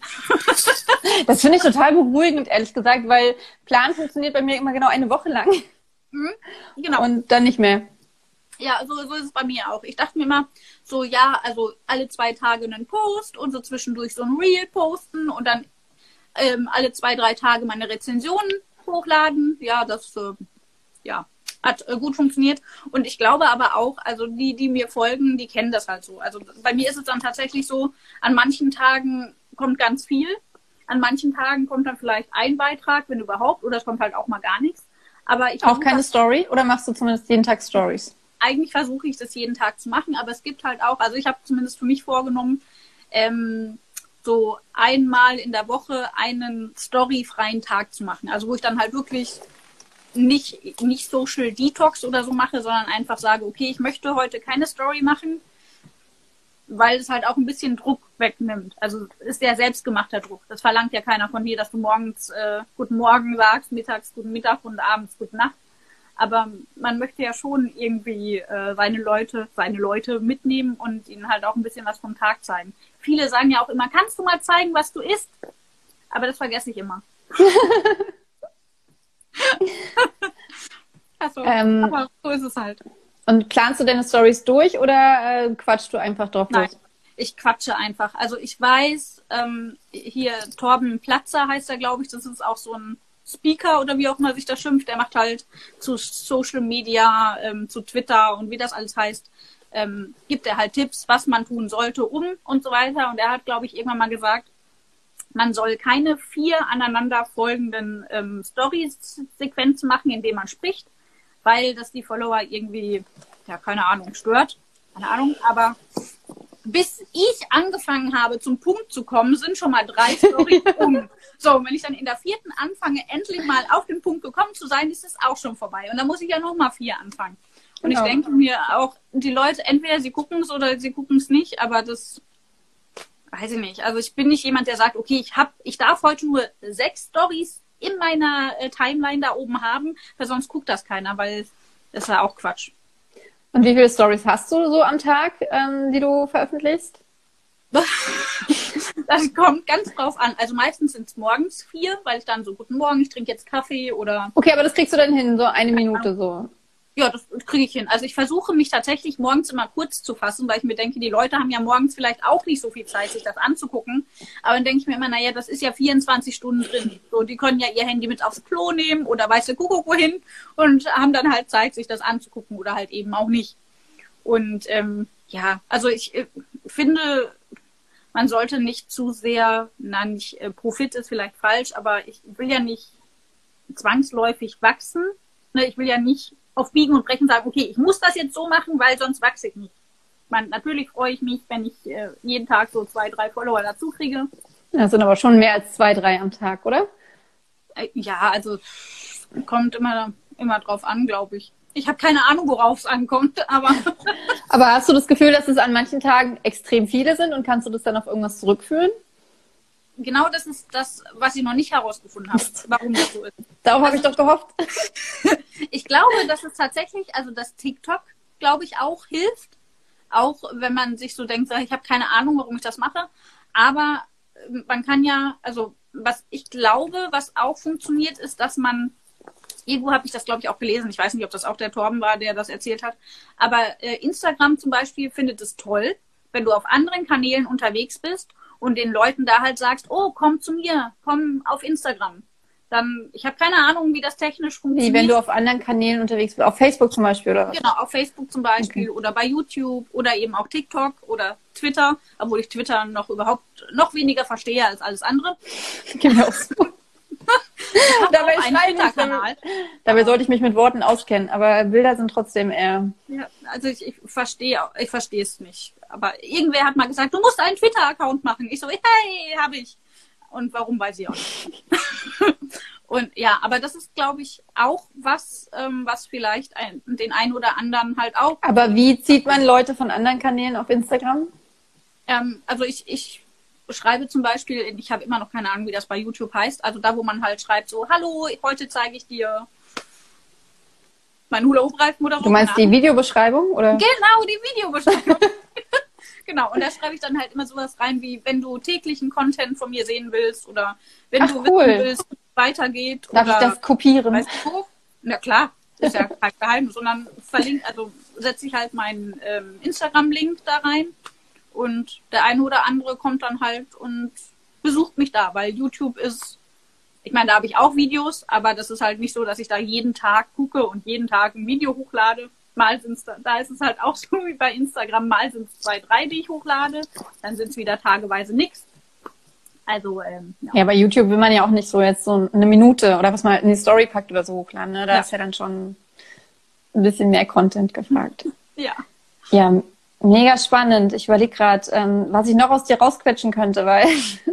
Das finde ich total beruhigend, ehrlich gesagt, weil Plan funktioniert bei mir immer genau eine Woche lang. Mhm, genau. Und dann nicht mehr. Ja, so, so ist es bei mir auch. Ich dachte mir immer, so ja, also alle zwei Tage einen Post und so zwischendurch so ein Reel posten und dann ähm, alle zwei, drei Tage meine Rezensionen hochladen. Ja, das äh, ja, hat äh, gut funktioniert. Und ich glaube aber auch, also die, die mir folgen, die kennen das halt so. Also bei mir ist es dann tatsächlich so, an manchen Tagen kommt ganz viel. An manchen Tagen kommt dann vielleicht ein Beitrag, wenn überhaupt, oder es kommt halt auch mal gar nichts. Aber ich auch keine Story? Oder machst du zumindest jeden Tag Stories? Eigentlich versuche ich das jeden Tag zu machen, aber es gibt halt auch, also ich habe zumindest für mich vorgenommen, ähm, so einmal in der Woche einen storyfreien Tag zu machen. Also wo ich dann halt wirklich nicht, nicht Social Detox oder so mache, sondern einfach sage, okay, ich möchte heute keine Story machen, weil es halt auch ein bisschen Druck wegnimmt. Also ist ja selbstgemachter Druck. Das verlangt ja keiner von dir, dass du morgens äh, Guten Morgen sagst, mittags Guten Mittag und abends Gute Nacht. Aber man möchte ja schon irgendwie äh, seine Leute, seine Leute mitnehmen und ihnen halt auch ein bisschen was vom Tag zeigen. Viele sagen ja auch immer, kannst du mal zeigen, was du isst? Aber das vergesse ich immer. also, ähm, aber so ist es halt. Und planst du deine Stories durch oder äh, quatschst du einfach drauf Nein, los? Ich quatsche einfach. Also ich weiß, ähm, hier Torben Platzer heißt er, glaube ich, das ist auch so ein Speaker oder wie auch immer sich das schimpft, der macht halt zu Social Media, ähm, zu Twitter und wie das alles heißt, ähm, gibt er halt Tipps, was man tun sollte, um und so weiter. Und er hat, glaube ich, irgendwann mal gesagt, man soll keine vier aneinander folgenden ähm, Story-Sequenzen machen, indem man spricht, weil das die Follower irgendwie, ja, keine Ahnung, stört. Keine Ahnung, aber bis ich angefangen habe, zum Punkt zu kommen, sind schon mal drei Storys um. So, und wenn ich dann in der vierten anfange, endlich mal auf den Punkt gekommen zu sein, ist es auch schon vorbei. Und dann muss ich ja noch mal vier anfangen. Und genau. Ich denke mir auch, die Leute, entweder sie gucken es oder sie gucken es nicht, aber das weiß ich nicht. Also ich bin nicht jemand, der sagt, okay, ich hab, ich darf heute nur sechs Storys in meiner äh, Timeline da oben haben, weil sonst guckt das keiner, weil das ist ja auch Quatsch. Und wie viele Storys hast du so am Tag, ähm, die du veröffentlichst? Das kommt ganz drauf an. Also meistens sind es morgens vier, weil ich dann so, guten Morgen, ich trinke jetzt Kaffee oder... Okay, aber das kriegst du dann hin, so eine Minute so. Ja, das kriege ich hin. Also ich versuche mich tatsächlich morgens immer kurz zu fassen, weil ich mir denke, die Leute haben ja morgens vielleicht auch nicht so viel Zeit, sich das anzugucken. Aber dann denke ich mir immer, naja, das ist ja vierundzwanzig Stunden drin. So, die können ja ihr Handy mit aufs Klo nehmen oder weiß der Kuckuck wohin und haben dann halt Zeit, sich das anzugucken oder halt eben auch nicht. Und ähm, ja, also ich äh, finde, man sollte nicht zu sehr, na nicht, äh, Profit ist vielleicht falsch, aber ich will ja nicht zwangsläufig wachsen. Ne, ich will ja nicht auf Biegen und Brechen sagen, okay, ich muss das jetzt so machen, weil sonst wachse ich nicht. Ich meine, natürlich freue ich mich, wenn ich äh, jeden Tag so zwei, drei Follower dazu kriege. Das sind aber schon mehr als zwei, drei am Tag, oder? Äh, ja, also kommt immer, immer drauf an, glaube ich. Ich habe keine Ahnung, worauf es ankommt, aber... Aber hast du das Gefühl, dass es an manchen Tagen extrem viele sind und kannst du das dann auf irgendwas zurückführen? Genau das ist das, was ich noch nicht herausgefunden habe, warum das so ist. Darauf also, habe ich doch gehofft. Ich glaube, dass es tatsächlich, also das TikTok, glaube ich, auch hilft. Auch wenn man sich so denkt, ich habe keine Ahnung, warum ich das mache. Aber man kann ja, also was ich glaube, was auch funktioniert, ist, dass man, irgendwo habe ich das, glaube ich, auch gelesen, ich weiß nicht, ob das auch der Torben war, der das erzählt hat, aber äh, Instagram zum Beispiel findet es toll, wenn du auf anderen Kanälen unterwegs bist und den Leuten da halt sagst, oh, komm zu mir, komm auf Instagram. Dann, ich habe keine Ahnung, wie das technisch funktioniert. Wie wenn du auf anderen Kanälen unterwegs bist, auf Facebook zum Beispiel, oder was? Genau, auf Facebook zum Beispiel okay. Oder bei YouTube oder eben auch TikTok oder Twitter, obwohl ich Twitter noch überhaupt noch weniger verstehe als alles andere. Genau. dabei, einen Twitter-Kanal. dabei sollte ich mich mit Worten auskennen, aber Bilder sind trotzdem eher... Ja, also ich, ich verstehe ich verstehe es nicht. Aber irgendwer hat mal gesagt, du musst einen Twitter-Account machen. Ich so, hey, habe ich. Und warum, weiß ich auch nicht. Und ja, aber das ist, glaube ich, auch was, ähm, was vielleicht ein, den einen oder anderen halt auch... Aber wie zieht man Leute von anderen Kanälen auf Instagram? Ähm, also ich, ich schreibe zum Beispiel, ich habe immer noch keine Ahnung, wie das bei YouTube heißt, also da, wo man halt schreibt so, hallo, heute zeige ich dir mein Hula-Hoop-Reif-Moderation. Du meinst die Videobeschreibung, oder? Genau, die Videobeschreibung. Genau, und da schreibe ich dann halt immer sowas rein, wie wenn du täglichen Content von mir sehen willst oder wenn Ach, du cool. wissen willst, wie es weitergeht. Darf oder, ich das kopieren? Weißt du, na klar, ist ja kein Geheimnis, sondern verlinkt, also setze ich halt meinen ähm, Instagram-Link da rein und der eine oder andere kommt dann halt und besucht mich da, weil YouTube ist, ich meine, da habe ich auch Videos, aber das ist halt nicht so, dass ich da jeden Tag gucke und jeden Tag ein Video hochlade. Mal sind's da, da ist es halt auch so wie bei Instagram, mal sind es zwei, drei, die ich hochlade, dann sind es wieder tageweise nix. Also, ähm, ja. Ja, bei YouTube will man ja auch nicht so jetzt so eine Minute oder was man in die Story packt oder so hochladen, ne? Da Ja. ist ja dann schon ein bisschen mehr Content gefragt. Ja. Ja, mega spannend. Ich überlege gerade, ähm, was ich noch aus dir rausquetschen könnte, weil...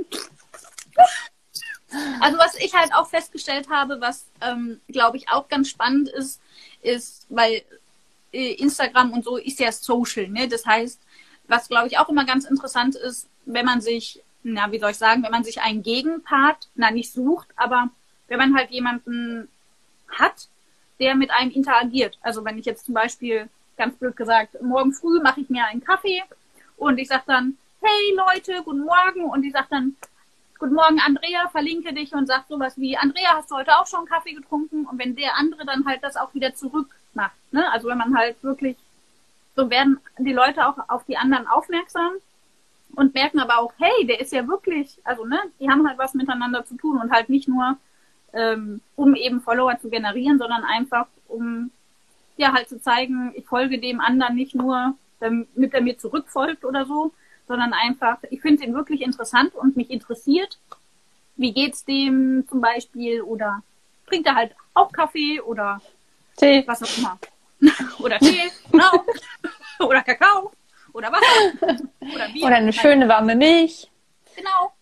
Also was ich halt auch festgestellt habe, was, ähm, glaube ich, auch ganz spannend ist, ist, weil Instagram und so ist ja Social, ne? Das heißt, was glaube ich auch immer ganz interessant ist, wenn man sich, na, wie soll ich sagen, wenn man sich einen Gegenpart, na, nicht sucht, aber wenn man halt jemanden hat, der mit einem interagiert. Also wenn ich jetzt zum Beispiel, ganz blöd gesagt, morgen früh mache ich mir einen Kaffee und ich sage dann, hey Leute, guten Morgen, und die sagt dann, guten Morgen Andrea, verlinke dich und sagt sowas wie, Andrea, hast du heute auch schon Kaffee getrunken? Und wenn der andere dann halt das auch wieder zurück macht, ne? Also wenn man halt wirklich, so werden die Leute auch auf die anderen aufmerksam und merken aber auch, hey, der ist ja wirklich, also ne, die haben halt was miteinander zu tun und halt nicht nur, ähm, um eben Follower zu generieren, sondern einfach, um ja halt zu zeigen, ich folge dem anderen nicht nur, damit er mir zurückfolgt oder so, sondern einfach, ich finde den wirklich interessant und mich interessiert, wie geht's dem zum Beispiel, oder trinkt er halt auch Kaffee oder Tee. Was auch immer. Oder Tee, genau. Oder Kakao. Oder Wasser. Oder Bier. Oder eine schöne warme Milch. Genau.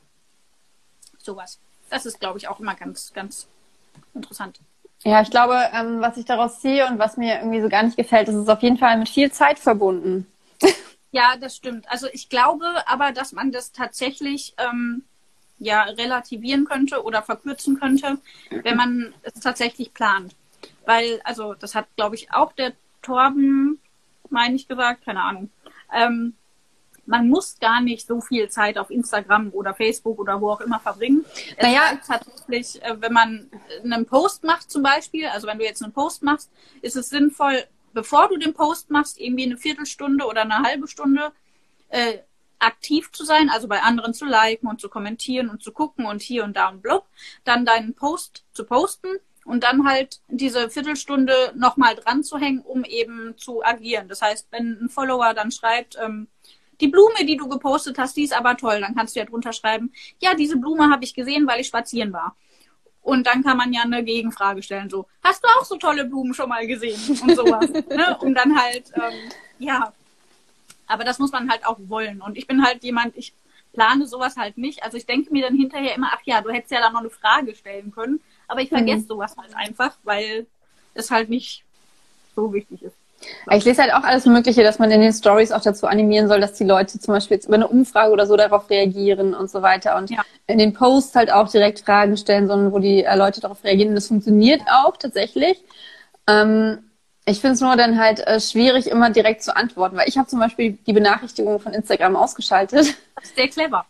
Sowas. Das ist, glaube ich, auch immer ganz, ganz interessant. Ja, ich glaube, ähm, was ich daraus ziehe und was mir irgendwie so gar nicht gefällt, ist es auf jeden Fall mit viel Zeit verbunden. Ja, das stimmt. Also ich glaube aber, dass man das tatsächlich ähm, ja relativieren könnte oder verkürzen könnte, wenn man es tatsächlich plant. Weil, also das hat, glaube ich, auch der Torben, meine ich, gesagt, keine Ahnung. Ähm, man muss gar nicht so viel Zeit auf Instagram oder Facebook oder wo auch immer verbringen. Es Naja, reicht tatsächlich, äh, wenn man einen Post macht zum Beispiel, also wenn du jetzt einen Post machst, ist es sinnvoll, bevor du den Post machst, irgendwie eine Viertelstunde oder eine halbe Stunde äh, aktiv zu sein, also bei anderen zu liken und zu kommentieren und zu gucken und hier und da und blub, dann deinen Post zu posten und dann halt diese Viertelstunde nochmal dran zu hängen, um eben zu agieren. Das heißt, wenn ein Follower dann schreibt, ähm, die Blume, die du gepostet hast, die ist aber toll, dann kannst du ja drunter schreiben, ja, diese Blume habe ich gesehen, weil ich spazieren war. Und dann kann man ja eine Gegenfrage stellen, so, hast du auch so tolle Blumen schon mal gesehen? Und sowas. Ne? Und dann halt, ähm, ja, aber das muss man halt auch wollen. Und ich bin halt jemand, ich plane sowas halt nicht. Also ich denke mir dann hinterher immer, ach ja, du hättest ja da noch eine Frage stellen können. Aber ich vergesse mhm. sowas halt einfach, weil es halt nicht so wichtig ist. Ich lese halt auch alles Mögliche, dass man in den Stories auch dazu animieren soll, dass die Leute zum Beispiel jetzt über eine Umfrage oder so darauf reagieren und so weiter. Und ja. in den Posts halt auch direkt Fragen stellen, sondern wo die äh, Leute darauf reagieren. Und das funktioniert auch tatsächlich. Ähm, ich finde es nur dann halt äh, schwierig, immer direkt zu antworten, weil ich habe zum Beispiel die Benachrichtigungen von Instagram ausgeschaltet. Das ist sehr clever.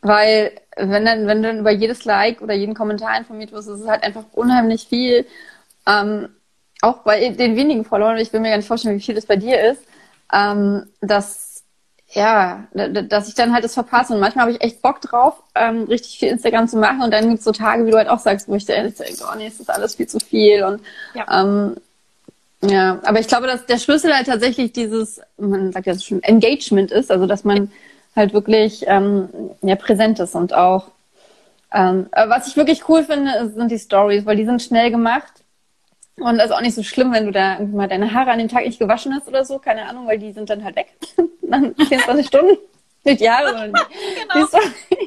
Weil wenn dann, wenn du dann über jedes Like oder jeden Kommentar informiert wirst, ist es halt einfach unheimlich viel. Ähm, auch bei den wenigen Followern, ich will mir gar nicht vorstellen, wie viel das bei dir ist, ähm, dass, ja, dass ich dann halt das verpasse. Und manchmal habe ich echt Bock drauf, ähm, richtig viel Instagram zu machen. Und dann gibt es so Tage, wie du halt auch sagst, wo ich da ehrlich denke, oh nee, es ist alles viel zu viel. Und ja. Ähm, ja, aber ich glaube, dass der Schlüssel halt tatsächlich dieses, man sagt ja schon, Engagement ist, also dass man halt wirklich ähm, ja, präsent ist und auch ähm, was ich wirklich cool finde, sind die Stories, weil die sind schnell gemacht und das ist auch nicht so schlimm, wenn du da irgendwie mal deine Haare an dem Tag nicht gewaschen hast oder so, keine Ahnung, weil die sind dann halt weg nach vierundzwanzig Stunden, nicht Jahre, sondern die, genau. die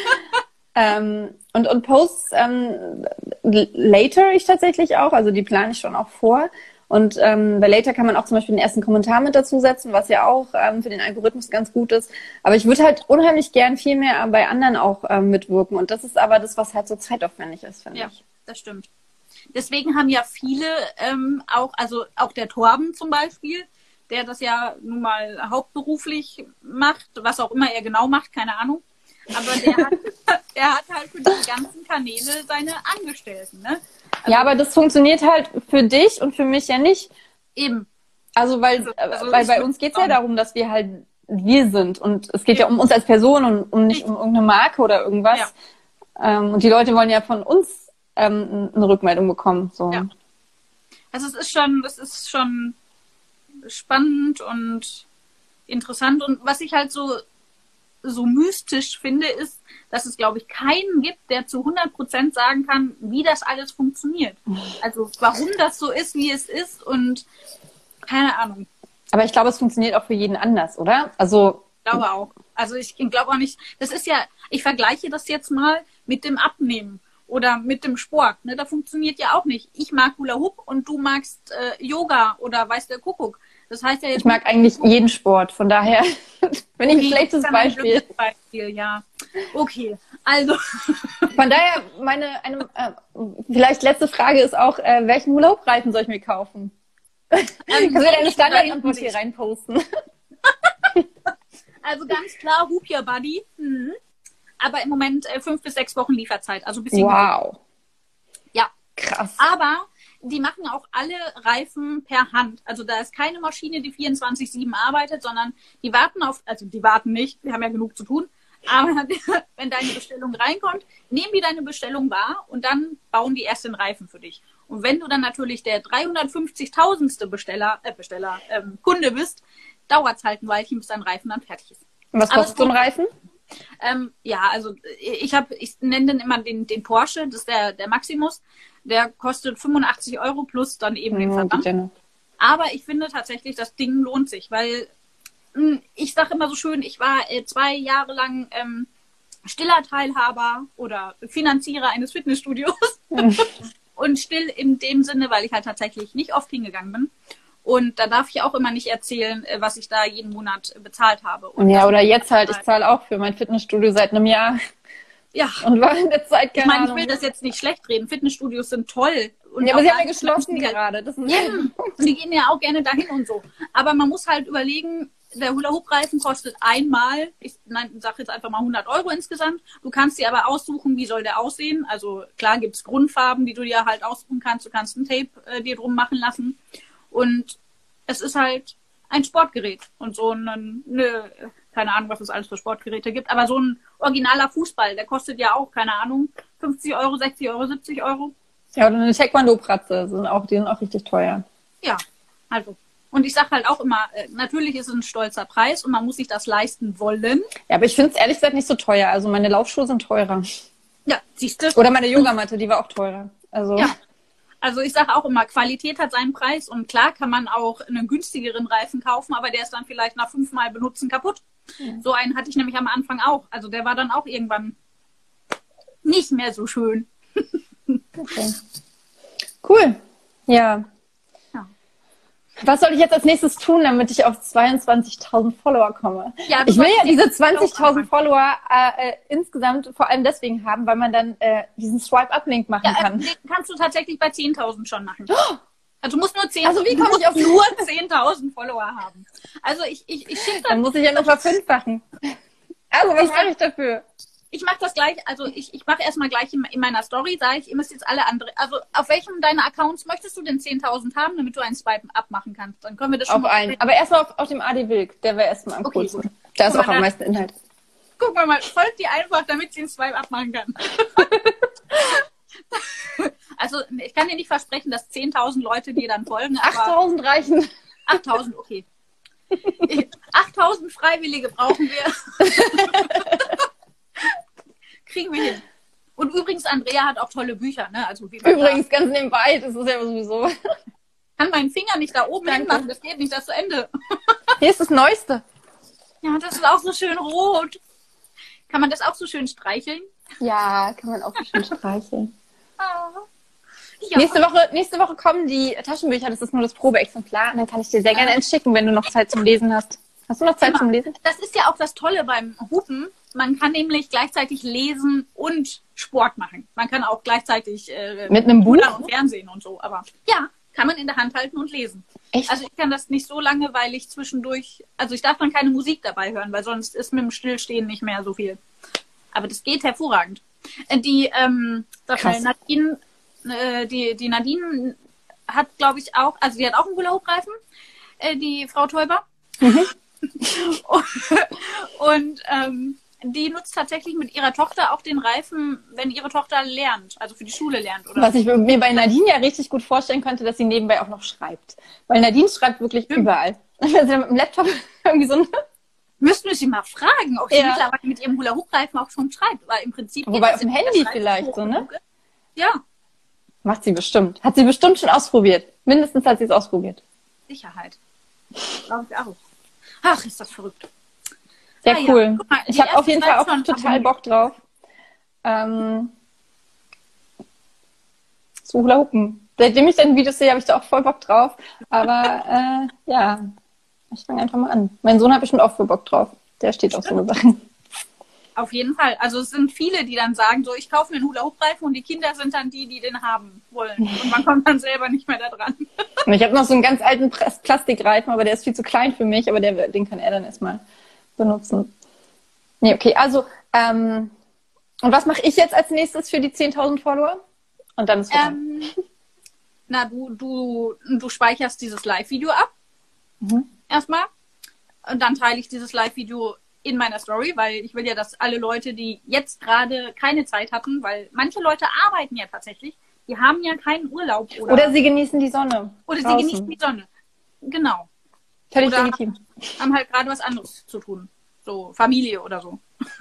ähm, und, und Posts ähm, later ich tatsächlich auch, also die plane ich schon auch vor. Und ähm, bei Later kann man auch zum Beispiel den ersten Kommentar mit dazu setzen, was ja auch ähm, für den Algorithmus ganz gut ist. Aber ich würde halt unheimlich gern viel mehr bei anderen auch ähm, mitwirken. Und das ist aber das, was halt so zeitaufwendig ist, finde ja, ich. Ja, das stimmt. Deswegen haben ja viele ähm, auch, also auch der Torben zum Beispiel, der das ja nun mal hauptberuflich macht, was auch immer er genau macht, keine Ahnung. Aber der hat, er hat halt für die ganzen Kanäle seine Angestellten, ne? Also, ja, aber das funktioniert halt für dich und für mich ja nicht. Eben. Also, weil, also, weil bei uns geht es ja darum, dass wir halt wir sind. Und es geht eben. ja um uns als Person und um nicht um irgendeine Marke oder irgendwas. Ja. Ähm, und die Leute wollen ja von uns ähm, eine Rückmeldung bekommen. So. Ja. Also es ist schon, das ist schon spannend und interessant. Und was ich halt so so mystisch finde, ist, dass es, glaube ich, keinen gibt, der zu hundert Prozent sagen kann, wie das alles funktioniert. Also warum das so ist, wie es ist und keine Ahnung. Aber ich glaube, es funktioniert auch für jeden anders, oder? Also ich glaube auch. Also ich glaube auch nicht, das ist ja, ich vergleiche das jetzt mal mit dem Abnehmen oder mit dem Sport. Ne? Da funktioniert ja auch nicht. Ich mag Hula Hoop und du magst äh, Yoga oder weiß der Kuckuck. Das heißt ja jetzt, ich mag eigentlich jeden Sport, von daher bin ich ein schlechtes Beispiel. Ein Beispiel, ja. Okay, also. Von daher, meine eine, äh, vielleicht letzte Frage ist auch, äh, welchen Hula-Hoop-Reifen soll ich mir kaufen? Ähm, Kannst du deine Standardantwort hier reinposten? Also ganz klar, Hoop Your Buddy. Mhm. Aber im Moment äh, fünf bis sechs Wochen Lieferzeit, also ein bisschen. Wow. Gut. Ja. Krass. Aber die machen auch alle Reifen per Hand. Also da ist keine Maschine, die vierundzwanzig sieben arbeitet, sondern die warten auf, also die warten nicht, wir haben ja genug zu tun, aber wenn deine Bestellung reinkommt, nehmen die deine Bestellung wahr und dann bauen die erst den Reifen für dich. Und wenn du dann natürlich der dreihundertfünfzigtausendste Besteller, äh Besteller, ähm, Kunde bist, dauert es halt ein Weilchen, bis dein Reifen dann fertig ist. Und was kostet so ein Reifen? Ähm, ja, also ich habe, ich nenne den immer den, den Porsche, das ist der, der Maximus. Der kostet fünfundachtzig Euro plus dann eben den Versand. Ja, aber ich finde tatsächlich, das Ding lohnt sich, weil mh, ich sage immer so schön, ich war äh, zwei Jahre lang ähm, stiller Teilhaber oder Finanzierer eines Fitnessstudios. Und still in dem Sinne, weil ich halt tatsächlich nicht oft hingegangen bin. Und da darf ich auch immer nicht erzählen, was ich da jeden Monat bezahlt habe. Und ja, oder jetzt halt, ich zahle auch für mein Fitnessstudio seit einem Jahr. Ja. Und war in der Zeit keine Ich meine, ich Ahnung. will das jetzt nicht schlecht reden. Fitnessstudios sind toll. Und ja, aber sie haben ja geschlossen gerade. Das ist ja, und die gehen ja auch gerne dahin und so. Aber man muss halt überlegen, der Hula-Hoop-Reifen kostet einmal, ich sage jetzt einfach mal hundert Euro insgesamt. Du kannst dir aber aussuchen, wie soll der aussehen. Also klar gibt's Grundfarben, die du dir halt aussuchen kannst. Du kannst ein Tape äh, dir drum machen lassen. Und es ist halt ein Sportgerät. Und so ein, ne, keine Ahnung, was es alles für Sportgeräte gibt, aber so ein originaler Fußball, der kostet ja auch, keine Ahnung, fünfzig Euro, sechzig Euro, siebzig Euro. Ja, oder eine Taekwondo-Pratze, sind auch, die sind auch richtig teuer. Ja, also. Und ich sage halt auch immer, natürlich ist es ein stolzer Preis und man muss sich das leisten wollen. Ja, aber ich finde es ehrlich gesagt nicht so teuer. Also meine Laufschuhe sind teurer. Ja, siehst du. Oder meine Yogamatte, die war auch teurer. Also ja. Also ich sage auch immer, Qualität hat seinen Preis und klar kann man auch einen günstigeren Reifen kaufen, aber der ist dann vielleicht nach fünfmal Benutzen kaputt. Ja. So einen hatte ich nämlich am Anfang auch. Also der war dann auch irgendwann nicht mehr so schön. Okay. Cool. Ja. ja. Was soll ich jetzt als nächstes tun, damit ich auf zweiundzwanzigtausend Follower komme? Ja, ich will ja diese zwanzigtausend Follower äh, äh, insgesamt vor allem deswegen haben, weil man dann äh, diesen Swipe-Up-Link machen ja, kann. Den kannst du tatsächlich bei zehntausend schon machen. Oh! Also du musst nur zehn, also wie komme ich auf nur zehntausend Follower haben? Also ich ich ich schicke dann, dann muss ich ja noch verfünffachen. Also was mache ich dafür? ich mache das gleich, also ich, ich mache erstmal gleich in, in meiner Story, sage ich, ihr müsst jetzt alle andere, also auf welchem deiner Accounts möchtest du denn zehntausend haben, damit du einen Swipe abmachen kannst? Dann können wir das schon auf einen. Aber erstmal auf, auf dem A D Wilk, der wäre erstmal am Okay, coolsten. gut. Da ist Guck auch mal, am da- meisten Inhalt. Guck mal, mal, folgt die einfach, damit sie einen Swipe abmachen kann. Also ich kann dir nicht versprechen, dass zehntausend Leute dir dann folgen, aber achttausend reichen. achttausend, okay. achttausend Freiwillige brauchen wir. Kriegen wir hin. Und übrigens, Andrea hat auch tolle Bücher, ne? Also wie man Übrigens, ganz nebenbei, das ist ja sowieso. da, kann meinen Finger nicht da oben Danke. hinmachen, das geht nicht, das zu Ende. Hier ist das Neueste. Ja, das ist auch so schön rot. Kann man das auch so schön streicheln? Ja, kann man auch so schön streicheln. Ah. Ja. Nächste Woche, nächste Woche kommen die Taschenbücher, das ist nur das Probeexemplar. Und dann kann ich dir sehr gerne eins schicken, wenn du noch Zeit zum Lesen hast. Hast du noch Zeit Immer. zum Lesen? Das ist ja auch das Tolle beim Hupen. Man kann nämlich gleichzeitig lesen und Sport machen. Man kann auch gleichzeitig äh, Mit einem Buch? Rudern und Fernsehen und so. Aber ja, kann man in der Hand halten und lesen. Echt? Also ich kann das nicht so lange, weil ich zwischendurch, also ich darf dann keine Musik dabei hören, weil sonst ist mit dem Stillstehen nicht mehr so viel. Aber das geht hervorragend. Äh, Die, ähm, sag mal, Krass. Nadine, äh, die, die Nadine hat, glaube ich, auch, also die hat auch einen Hula-Hoop-Reifen, äh, die Frau Täuber. Mhm. Und ähm, die nutzt tatsächlich mit ihrer Tochter auch den Reifen, wenn ihre Tochter lernt, also für die Schule lernt. Oder Was ich mir bei Nadine ja richtig gut vorstellen könnte, dass sie nebenbei auch noch schreibt. Weil Nadine schreibt wirklich Stimmt. überall. Wenn sie mit dem Laptop irgendwie so... müssten wir sie mal fragen, ob sie Ja. mittlerweile mit ihrem Hula-Hoop-Reifen auch schon schreibt. Weil im Prinzip geht Wobei das auf dem ja mit der Handy Schreibung vielleicht so, ne? hoch. Ja, Macht sie bestimmt. Hat sie bestimmt schon ausprobiert. Mindestens hat sie es ausprobiert. Sicherheit. Glaube ich auch. Ach, ist das verrückt. Ja, Ah, ja. cool. Guck mal, Ich die habe auf erste jeden Fall auch Seite schon total abonniert. Bock drauf. Ähm, zu Hula Hoopen. Seitdem ich deine Videos sehe, habe ich da auch voll Bock drauf. Aber äh, ja, ich fange einfach mal an. Mein Sohn hat bestimmt auch voll Bock drauf. Der steht auf so eine Sachen. Auf jeden Fall. Also es sind viele, die dann sagen, so ich kaufe mir einen Hula-Hoop-Reifen und die Kinder sind dann die, die den haben wollen. Und man kommt dann selber nicht mehr da dran. Und ich habe noch so einen ganz alten Plas- Plastikreifen, aber der ist viel zu klein für mich. Aber der, den kann er dann erstmal benutzen. Nee, okay, also ähm, und was mache ich jetzt als nächstes für die zehntausend Follower? Und dann ist vorbei. Ähm, na, du, du, du speicherst dieses Live-Video ab. Mhm. Erstmal. Und dann teile ich dieses Live-Video in meiner Story, weil ich will ja, dass alle Leute, die jetzt gerade keine Zeit hatten, weil manche Leute arbeiten ja tatsächlich, die haben ja keinen Urlaub. Oder, Oder sie genießen die Sonne. oder sie draußen. genießen die Sonne. Genau. Völlig oder- legitim. Haben halt gerade was anderes zu tun. So Familie oder so.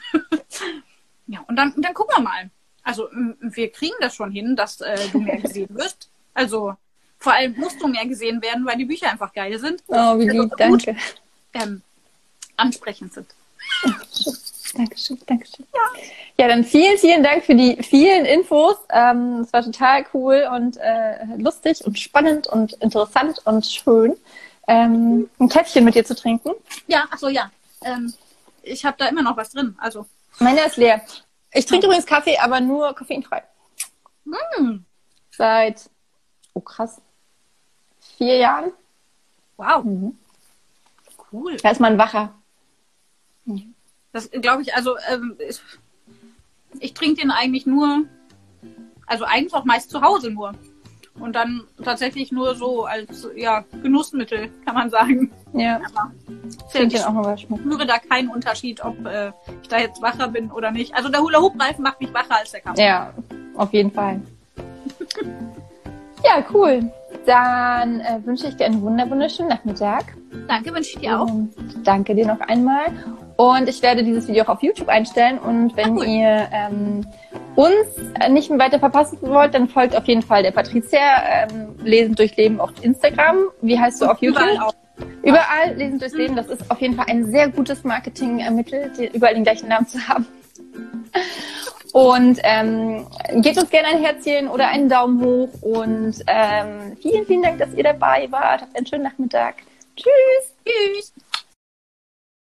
Ja, und dann, und dann gucken wir mal. Also m- wir kriegen das schon hin, dass äh, du mehr gesehen wirst. Also vor allem musst du mehr gesehen werden, weil die Bücher einfach geil sind. Oh, wie Also lieb, gut, danke. Ähm, ansprechend sind. Dankeschön, Dankeschön. Ja. Ja, dann vielen, vielen Dank für die vielen Infos. Ähm, es war total cool und äh, lustig und spannend und interessant und schön, ähm, ein Käffchen mit dir zu trinken. Ja, ach so, ja. Ähm, ich habe da immer noch was drin. Also, Meiner ist leer. Ich trinke übrigens Kaffee, aber nur koffeinfrei. mm, Seit, oh krass, vier Jahren. wow, Mhm. cool. Da ist man wacher. Das glaube ich, also ähm, ich, ich trinke den eigentlich nur, also eigentlich auch meist zu Hause nur. Und dann tatsächlich nur so als ja, Genussmittel, kann man sagen. Ja, Aber ich trinke den auch mal ich schmecken. spüre da keinen Unterschied, ob äh, ich da jetzt wacher bin oder nicht. Also der Hula-Hoop-Reifen macht mich wacher als der Kaffee. Ja, auf jeden Fall. Ja, cool. Dann äh, wünsche ich dir einen wunder- wunderschönen Nachmittag. Danke, wünsche ich dir auch. Und danke dir noch einmal. Und ich werde dieses Video auch auf YouTube einstellen. Und wenn Ah, cool. ihr ähm, uns äh, nicht mehr weiter verpassen wollt, dann folgt auf jeden Fall der Patricia ähm, Lesen durch Leben auf Instagram. Wie heißt du auf YouTube? Überall auch. Überall Lesen durchs Leben. Das ist auf jeden Fall ein sehr gutes Marketingmittel, die- überall den gleichen Namen zu haben. Und ähm, gebt uns gerne ein Herzchen oder einen Daumen hoch. Und ähm, vielen, vielen Dank, dass ihr dabei wart. Habt einen schönen Nachmittag. Tschüss. Tschüss.